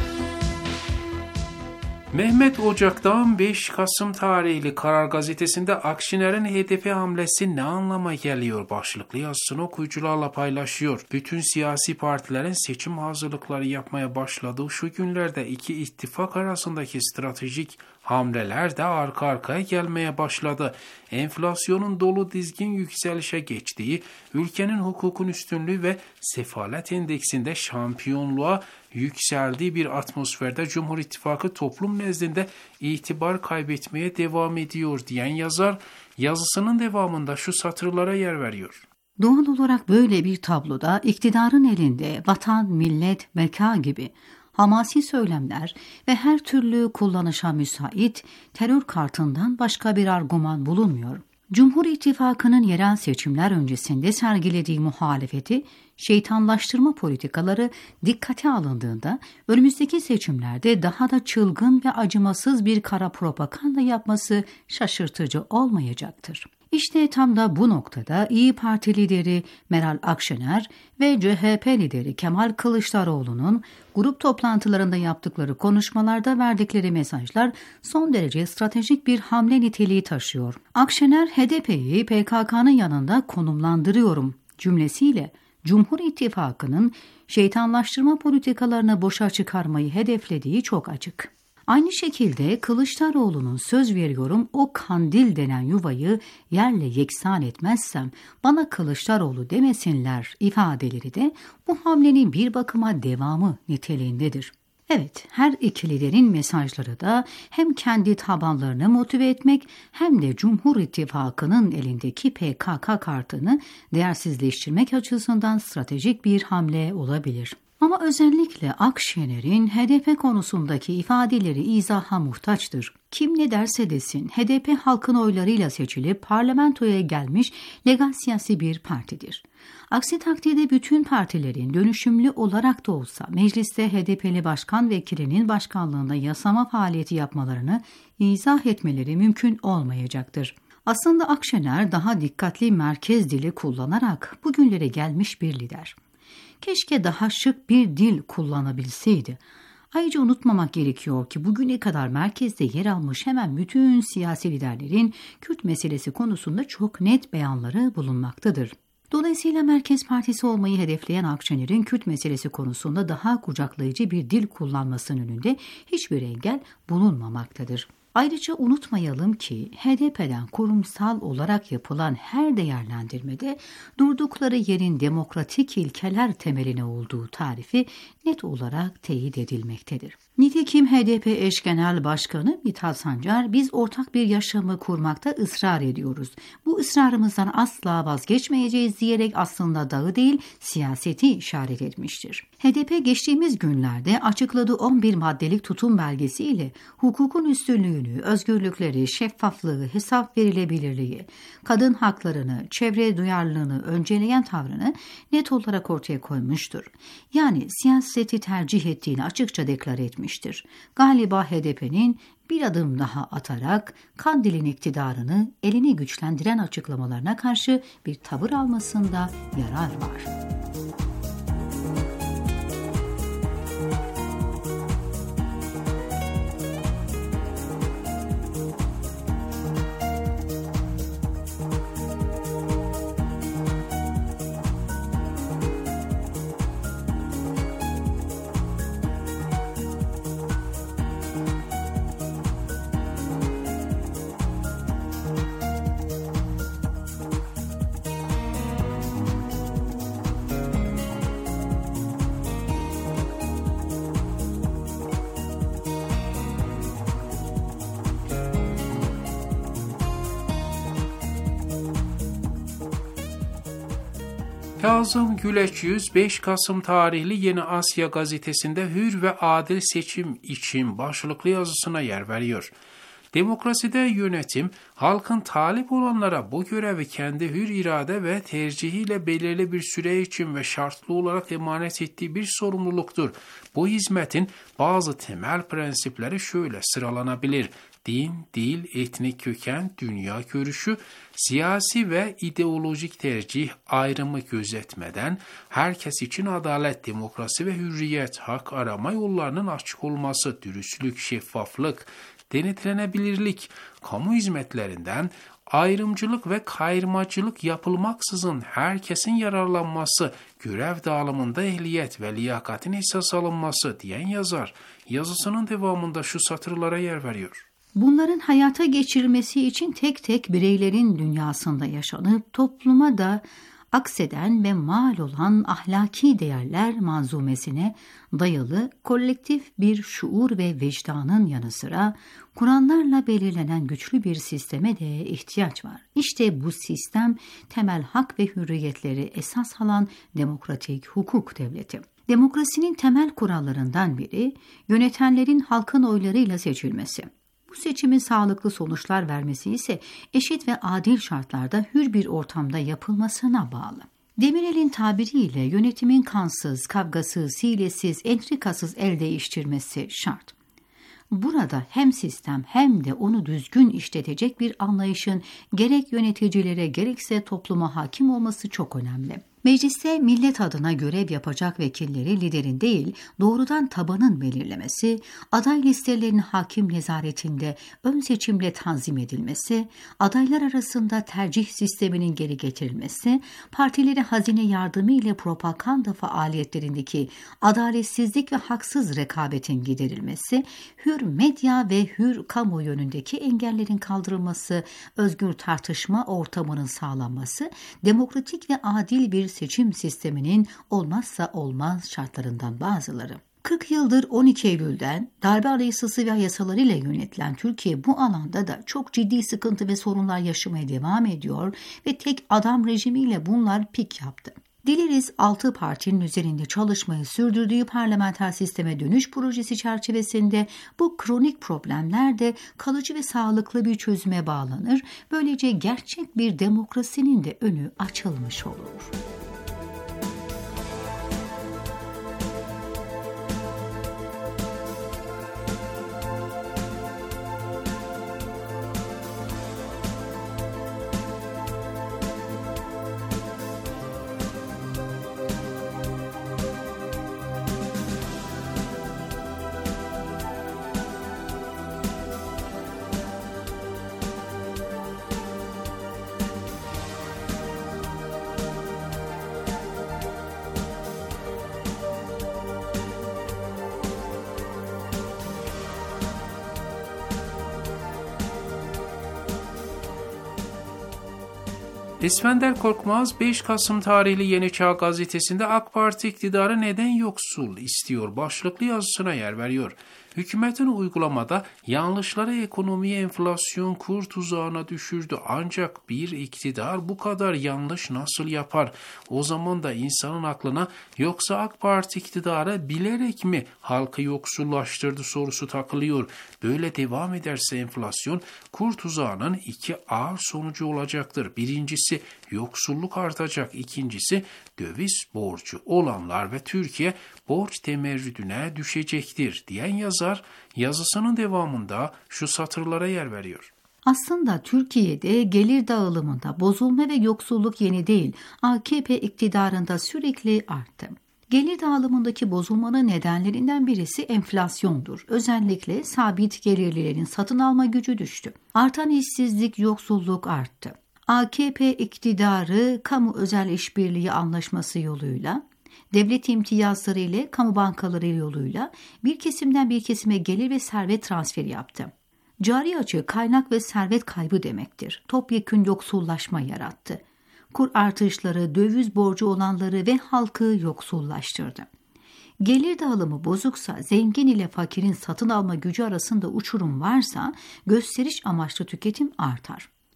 Mehmet Ocak'tan 5 Kasım tarihli Karar Gazetesi'nde Akşener'in HDP hamlesi ne anlama geliyor başlıklı yazısını okuyucularla paylaşıyor. Bütün siyasi partilerin seçim hazırlıkları yapmaya başladığı şu günlerde iki ittifak arasındaki stratejik hamleler de arka arkaya gelmeye başladı. Enflasyonun dolu dizgin yükselişe geçtiği, ülkenin hukukun üstünlüğü ve sefalet endeksinde şampiyonluğa yükseldiği bir atmosferde Cumhur İttifakı toplum nezdinde itibar kaybetmeye devam ediyor diyen yazar, yazısının devamında şu satırlara yer veriyor. Doğal olarak böyle bir tabloda iktidarın elinde vatan, millet, beka gibi hamasi söylemler ve her türlü kullanışa müsait terör kartından başka bir argüman bulunmuyor. Cumhur İttifakı'nın yerel seçimler öncesinde sergilediği muhalefeti, şeytanlaştırma politikaları dikkate alındığında önümüzdeki seçimlerde daha da çılgın ve acımasız bir kara propaganda yapması şaşırtıcı olmayacaktır. İşte tam da bu noktada İYİ Parti lideri Meral Akşener ve CHP lideri Kemal Kılıçdaroğlu'nun grup toplantılarında yaptıkları konuşmalarda verdikleri mesajlar son derece stratejik bir hamle niteliği taşıyor. Akşener, HDP'yi PKK'nın yanında konumlandırıyorum cümlesiyle Cumhur İttifakı'nın şeytanlaştırma politikalarını boşa çıkarmayı hedeflediği çok açık. Aynı şekilde Kılıçdaroğlu'nun söz veriyorum o kandil denen yuvayı yerle yeksan etmezsem bana Kılıçdaroğlu demesinler ifadeleri de bu hamlenin bir bakıma devamı niteliğindedir. Evet, her iki liderin mesajları da hem kendi tabanlarını motive etmek hem de Cumhur İttifakı'nın elindeki PKK kartını değersizleştirmek açısından stratejik bir hamle olabilir. Ama özellikle Akşener'in HDP konusundaki ifadeleri izaha muhtaçtır. Kim ne derse desin HDP halkın oylarıyla seçilip parlamentoya gelmiş legal siyasi bir partidir. Aksi takdirde bütün partilerin dönüşümlü olarak da olsa mecliste HDP'li başkan vekilinin başkanlığında yasama faaliyeti yapmalarını izah etmeleri mümkün olmayacaktır. Aslında Akşener daha dikkatli merkez dili kullanarak bugünlere gelmiş bir lider. Keşke daha şık bir dil kullanabilseydi. Ayrıca unutmamak gerekiyor ki bugüne kadar merkezde yer almış hemen bütün siyasi liderlerin Kürt meselesi konusunda çok net beyanları bulunmaktadır. Dolayısıyla Merkez Partisi olmayı hedefleyen Akşener'in Kürt meselesi konusunda daha kucaklayıcı bir dil kullanmasının önünde hiçbir engel bulunmamaktadır. Ayrıca unutmayalım ki HDP'den kurumsal olarak yapılan her değerlendirmede durdukları yerin demokratik ilkeler temeline olduğu tarifi net olarak teyit edilmektedir. Nitekim HDP eş genel başkanı Mithat Sancar, biz ortak bir yaşamı kurmakta ısrar ediyoruz. Bu ısrarımızdan asla vazgeçmeyeceğiz diyerek aslında dağı değil siyaseti işaret etmiştir. HDP geçtiğimiz günlerde açıkladığı 11 maddelik tutum belgesiyle hukukun üstünlüğünü, özgürlükleri, şeffaflığı, hesap verilebilirliği, kadın haklarını, çevre duyarlılığını önceleyen tavrını net olarak ortaya koymuştur. Yani siyaseti tercih ettiğini açıkça deklare etmiştir. Galiba HDP'nin bir adım daha atarak Kandil'in iktidarını elini güçlendiren açıklamalarına karşı bir tavır almasında yarar var. Kazım Güleçyüz 5 Kasım tarihli Yeni Asya gazetesinde hür ve adil seçim için başlıklı yazısına yer veriyor. Demokraside yönetim, halkın talip olanlara bu görevi kendi hür irade ve tercihiyle belirli bir süre için ve şartlı olarak emanet ettiği bir sorumluluktur. Bu hizmetin bazı temel prensipleri şöyle sıralanabilir: din, dil, etnik köken, dünya görüşü, siyasi ve ideolojik tercih ayrımı gözetmeden herkes için adalet, demokrasi ve hürriyet, hak arama yollarının açık olması, dürüstlük, şeffaflık, denetlenebilirlik, kamu hizmetlerinden ayrımcılık ve kayırmacılık yapılmaksızın herkesin yararlanması, görev dağılımında ehliyet ve liyakatin esas alınması diyen yazar, yazısının devamında şu satırlara yer veriyor. Bunların hayata geçirilmesi için tek tek bireylerin dünyasında yaşanıp topluma da akseden ve mal olan ahlaki değerler manzumesine dayalı kolektif bir şuur ve vicdanın yanı sıra Kur'anlarla belirlenen güçlü bir sisteme de ihtiyaç var. İşte bu sistem temel hak ve hürriyetleri esas alan demokratik hukuk devleti. Demokrasinin temel kurallarından biri yönetenlerin halkın oylarıyla seçilmesi. Bu seçimin sağlıklı sonuçlar vermesi ise eşit ve adil şartlarda hür bir ortamda yapılmasına bağlı. Demirel'in tabiriyle yönetimin kansız, kavgasız, hilesiz, entrikasız el değiştirmesi şart. Burada hem sistem hem de onu düzgün işletecek bir anlayışın gerek yöneticilere gerekse topluma hakim olması çok önemli. Mecliste millet adına görev yapacak vekilleri liderin değil, doğrudan tabanın belirlemesi, aday listelerinin hakim nezaretinde ön seçimle tanzim edilmesi, adaylar arasında tercih sisteminin geri getirilmesi, partilere hazine yardımı ile propaganda faaliyetlerindeki adaletsizlik ve haksız rekabetin giderilmesi, hür medya ve hür kamu yönündeki engellerin kaldırılması, özgür tartışma ortamının sağlanması, demokratik ve adil bir seçim sisteminin olmazsa olmaz şartlarından bazıları. 40 yıldır 12 Eylül'den darbe anayasası ve yasalarıyla yönetilen Türkiye bu alanda da çok ciddi sıkıntı ve sorunlar yaşamaya devam ediyor ve tek adam rejimiyle bunlar pik yaptı. Dileriz 6 partinin üzerinde çalışmayı sürdürdüğü parlamenter sisteme dönüş projesi çerçevesinde bu kronik problemler de kalıcı ve sağlıklı bir çözüme bağlanır. Böylece gerçek bir demokrasinin de önü açılmış olur. İskender Korkmaz 5 Kasım tarihli Yeni Çağ gazetesinde AK Parti iktidarı neden yoksul istiyor başlıklı yazısına yer veriyor. Hükümetin uygulamada yanlışları ekonomiyi enflasyon kur tuzağına düşürdü. Ancak bir iktidar bu kadar yanlış nasıl yapar? O zaman da insanın aklına yoksa AK Parti iktidarı bilerek mi halkı yoksullaştırdı sorusu takılıyor. Böyle devam ederse enflasyon kur tuzağının 2 ağır sonucu olacaktır. Birincisi yoksulluk artacak. İkincisi döviz borcu olanlar ve Türkiye borç temerrüdüne düşecektir diyen yazar yazısının devamında şu satırlara yer veriyor. Aslında Türkiye'de gelir dağılımında bozulma ve yoksulluk yeni değil, AKP iktidarında sürekli arttı. Gelir dağılımındaki bozulmanın nedenlerinden birisi enflasyondur. Özellikle sabit gelirlilerin satın alma gücü düştü. Artan işsizlik, yoksulluk arttı. AKP iktidarı kamu özel işbirliği anlaşması yoluyla, devlet imtiyazları ile kamu bankaları yoluyla bir kesimden bir kesime gelir ve servet transferi yaptı. Cari açığı kaynak ve servet kaybı demektir. Topyekün yoksullaşma yarattı. Kur artışları, döviz borcu olanları ve halkı yoksullaştırdı. Gelir dağılımı bozuksa, zengin ile fakirin satın alma gücü arasında uçurum varsa gösteriş amaçlı tüketim artar.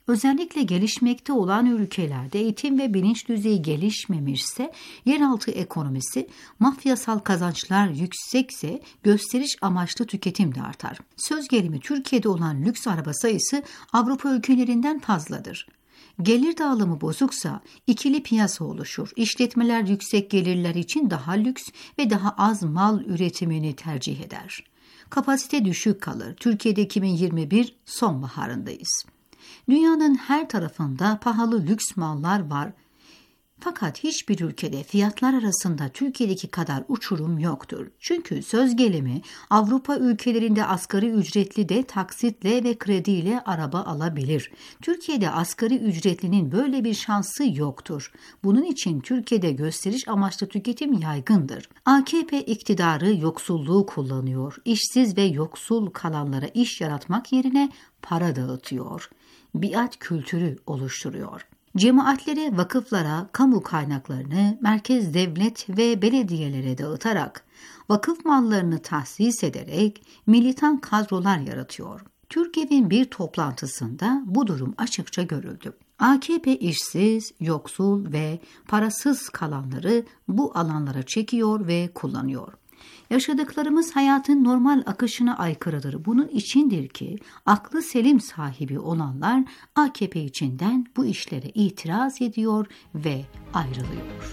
Özellikle gelişmekte olan ülkelerde eğitim ve bilinç düzeyi gelişmemişse, yeraltı ekonomisi, mafyasal kazançlar yüksekse gösteriş amaçlı tüketim de artar. Söz gelimi Türkiye'de olan lüks araba sayısı Avrupa ülkelerinden fazladır. Gelir dağılımı bozuksa ikili piyasa oluşur. İşletmeler yüksek gelirler için daha lüks ve daha az mal üretimini tercih eder. Kapasite düşük kalır. Türkiye'de 2021 sonbaharındayız. Dünyanın her tarafında pahalı lüks mallar var. Fakat hiçbir ülkede fiyatlar arasında Türkiye'deki kadar uçurum yoktur. Çünkü söz gelimi Avrupa ülkelerinde asgari ücretli de taksitle ve krediyle araba alabilir. Türkiye'de asgari ücretlinin böyle bir şansı yoktur. Bunun için Türkiye'de gösteriş amaçlı tüketim yaygındır. AKP iktidarı yoksulluğu kullanıyor. İşsiz ve yoksul kalanlara iş yaratmak yerine para dağıtıyor. Biat kültürü oluşturuyor. Cemaatlere, vakıflara, kamu kaynaklarını merkez devlet ve belediyelere dağıtarak, vakıf mallarını tahsis ederek militan kadrolar yaratıyor. TÜRKEV'in bir toplantısında bu durum açıkça görüldü. AKP işsiz, yoksul ve parasız kalanları bu alanlara çekiyor ve kullanıyor. Yaşadıklarımız hayatın normal akışına aykırıdır. Bunun içindir ki aklı selim sahibi olanlar AKP içinden bu işlere itiraz ediyor ve ayrılıyor.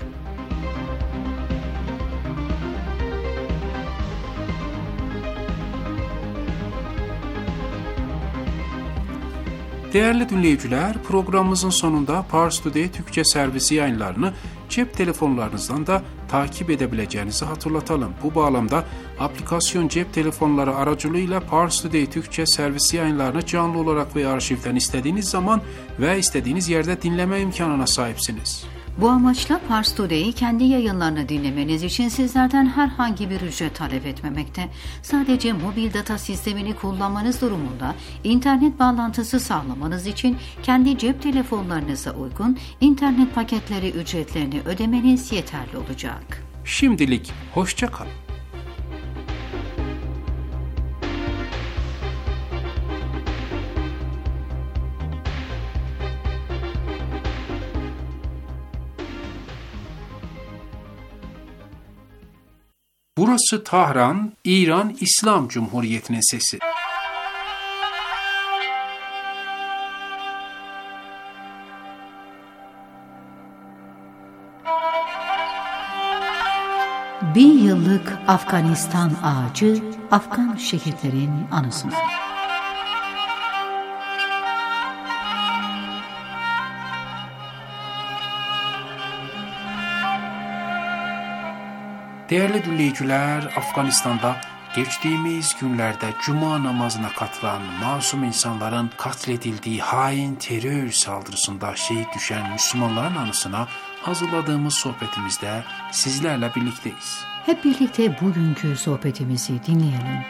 Değerli dinleyiciler, programımızın sonunda Pars Today Türkçe servisi yayınlarını cep telefonlarınızdan da takip edebileceğinizi hatırlatalım. Bu bağlamda aplikasyon cep telefonları aracılığıyla Pars Today Türkçe servisi yayınlarını canlı olarak ve arşivden istediğiniz zaman ve istediğiniz yerde dinleme imkanına sahipsiniz. Bu amaçla Pars Today'i kendi yayınlarını dinlemeniz için sizlerden herhangi bir ücret talep etmemekte. Sadece mobil data sistemini kullanmanız durumunda internet bağlantısı sağlamanız için kendi cep telefonlarınıza uygun internet paketleri ücretlerini ödemeniz yeterli olacak. Şimdilik hoşça kalın. Burası Tahran, İran İslam Cumhuriyeti'nin sesi. Bin yıllık Afganistan ağacı, Afgan şehitlerin anısına. Değerli dinleyiciler, Afganistan'da geçtiğimiz günlerde Cuma namazına katılan masum insanların katledildiği hain terör saldırısında şehit düşen Müslümanların anısına hazırladığımız sohbetimizde sizlerle birlikteyiz. Hep birlikte bugünkü sohbetimizi dinleyelim.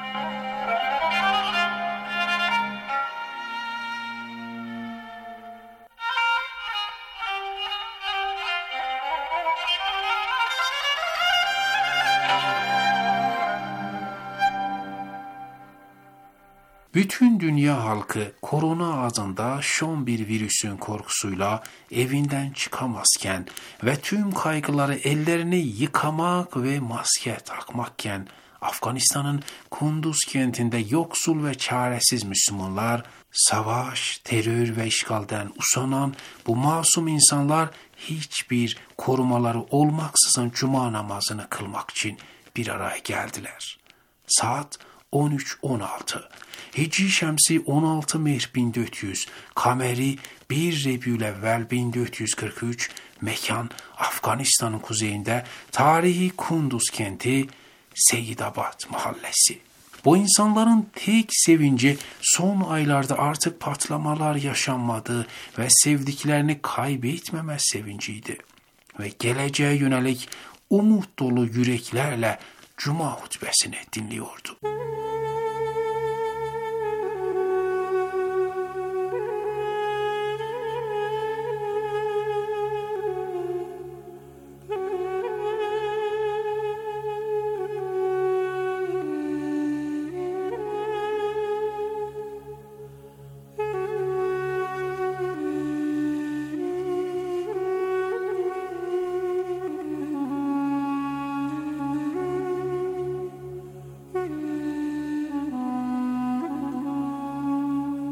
Bütün dünya halkı korona ağzında şom bir virüsün korkusuyla evinden çıkamazken ve tüm kaygıları ellerini yıkamak ve maske takmakken Afganistan'ın Kunduz kentinde yoksul ve çaresiz Müslümanlar, savaş, terör ve işgalden usanan bu masum insanlar hiçbir korumaları olmaksızın cuma namazını kılmak için bir araya geldiler. Saat 13:16. Hicri Şemsi 16 Mehr 1400, Kameri 1 Rebiülevvel 1443, mekan Afganistan'ın kuzeyinde tarihi Kunduz kenti, Seyidabad mahallesi. Bu insanların tek sevinci son aylarda artık patlamalar yaşanmadığı ve sevdiklerini kaybetmeme sevinciydi. Ve geleceğe yönelik umut dolu yüreklerle Cuma hutbesini dinliyordu.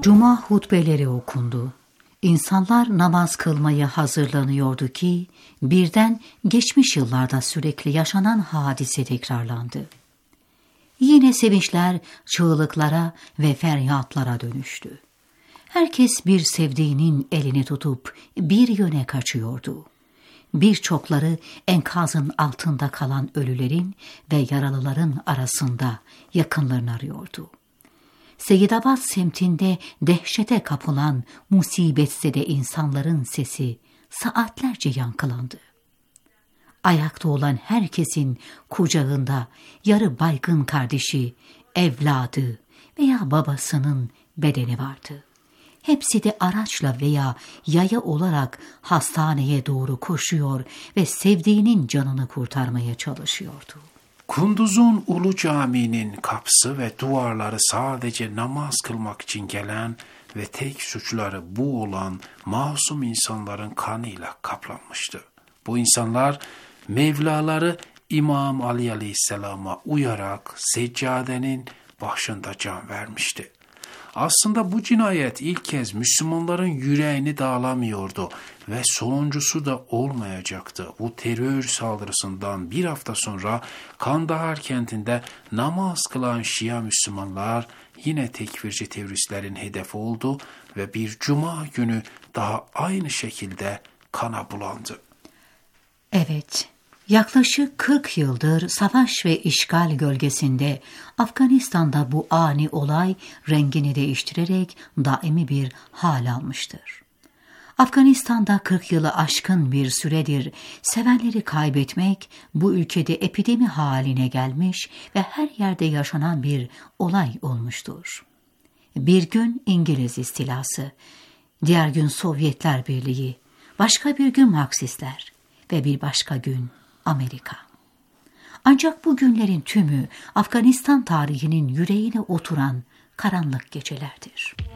Cuma hutbeleri okundu. İnsanlar namaz kılmaya hazırlanıyordu ki birden geçmiş yıllarda sürekli yaşanan hadise tekrarlandı. Yine sevinçler çığlıklara ve feryatlara dönüştü. Herkes bir sevdiğinin elini tutup bir yöne kaçıyordu. Birçokları enkazın altında kalan ölülerin ve yaralıların arasında yakınlarını arıyordu. Seyyidabad semtinde dehşete kapılan musibetzede insanların sesi saatlerce yankılandı. Ayakta olan herkesin kucağında yarı baygın kardeşi, evladı veya babasının bedeni vardı. Hepsi de araçla veya yaya olarak hastaneye doğru koşuyor ve sevdiğinin canını kurtarmaya çalışıyordu. Kunduz'un Ulu Camii'nin kapısı ve duvarları sadece namaz kılmak için gelen ve tek suçları bu olan masum insanların kanıyla kaplanmıştı. Bu insanlar Mevlaları İmam Ali Aleyhisselam'a uyarak seccadenin başında can vermişti. Aslında bu cinayet ilk kez Müslümanların yüreğini dağlamıyordu ve sonuncusu da olmayacaktı. Bu terör saldırısından bir hafta sonra Kandahar kentinde namaz kılan Şia Müslümanlar yine tekfirci teröristlerin hedefi oldu ve bir cuma günü daha aynı şekilde kana bulandı. Evet, yaklaşık 40 yıldır savaş ve işgal gölgesinde Afganistan'da bu ani olay rengini değiştirerek daimi bir hal almıştır. Afganistan'da 40 yılı aşkın bir süredir sevenleri kaybetmek bu ülkede epidemi haline gelmiş ve her yerde yaşanan bir olay olmuştur. Bir gün İngiliz istilası, diğer gün Sovyetler Birliği, başka bir gün Marksistler ve bir başka gün Amerika. Ancak bu günlerin tümü Afganistan tarihinin yüreğine oturan karanlık gecelerdir.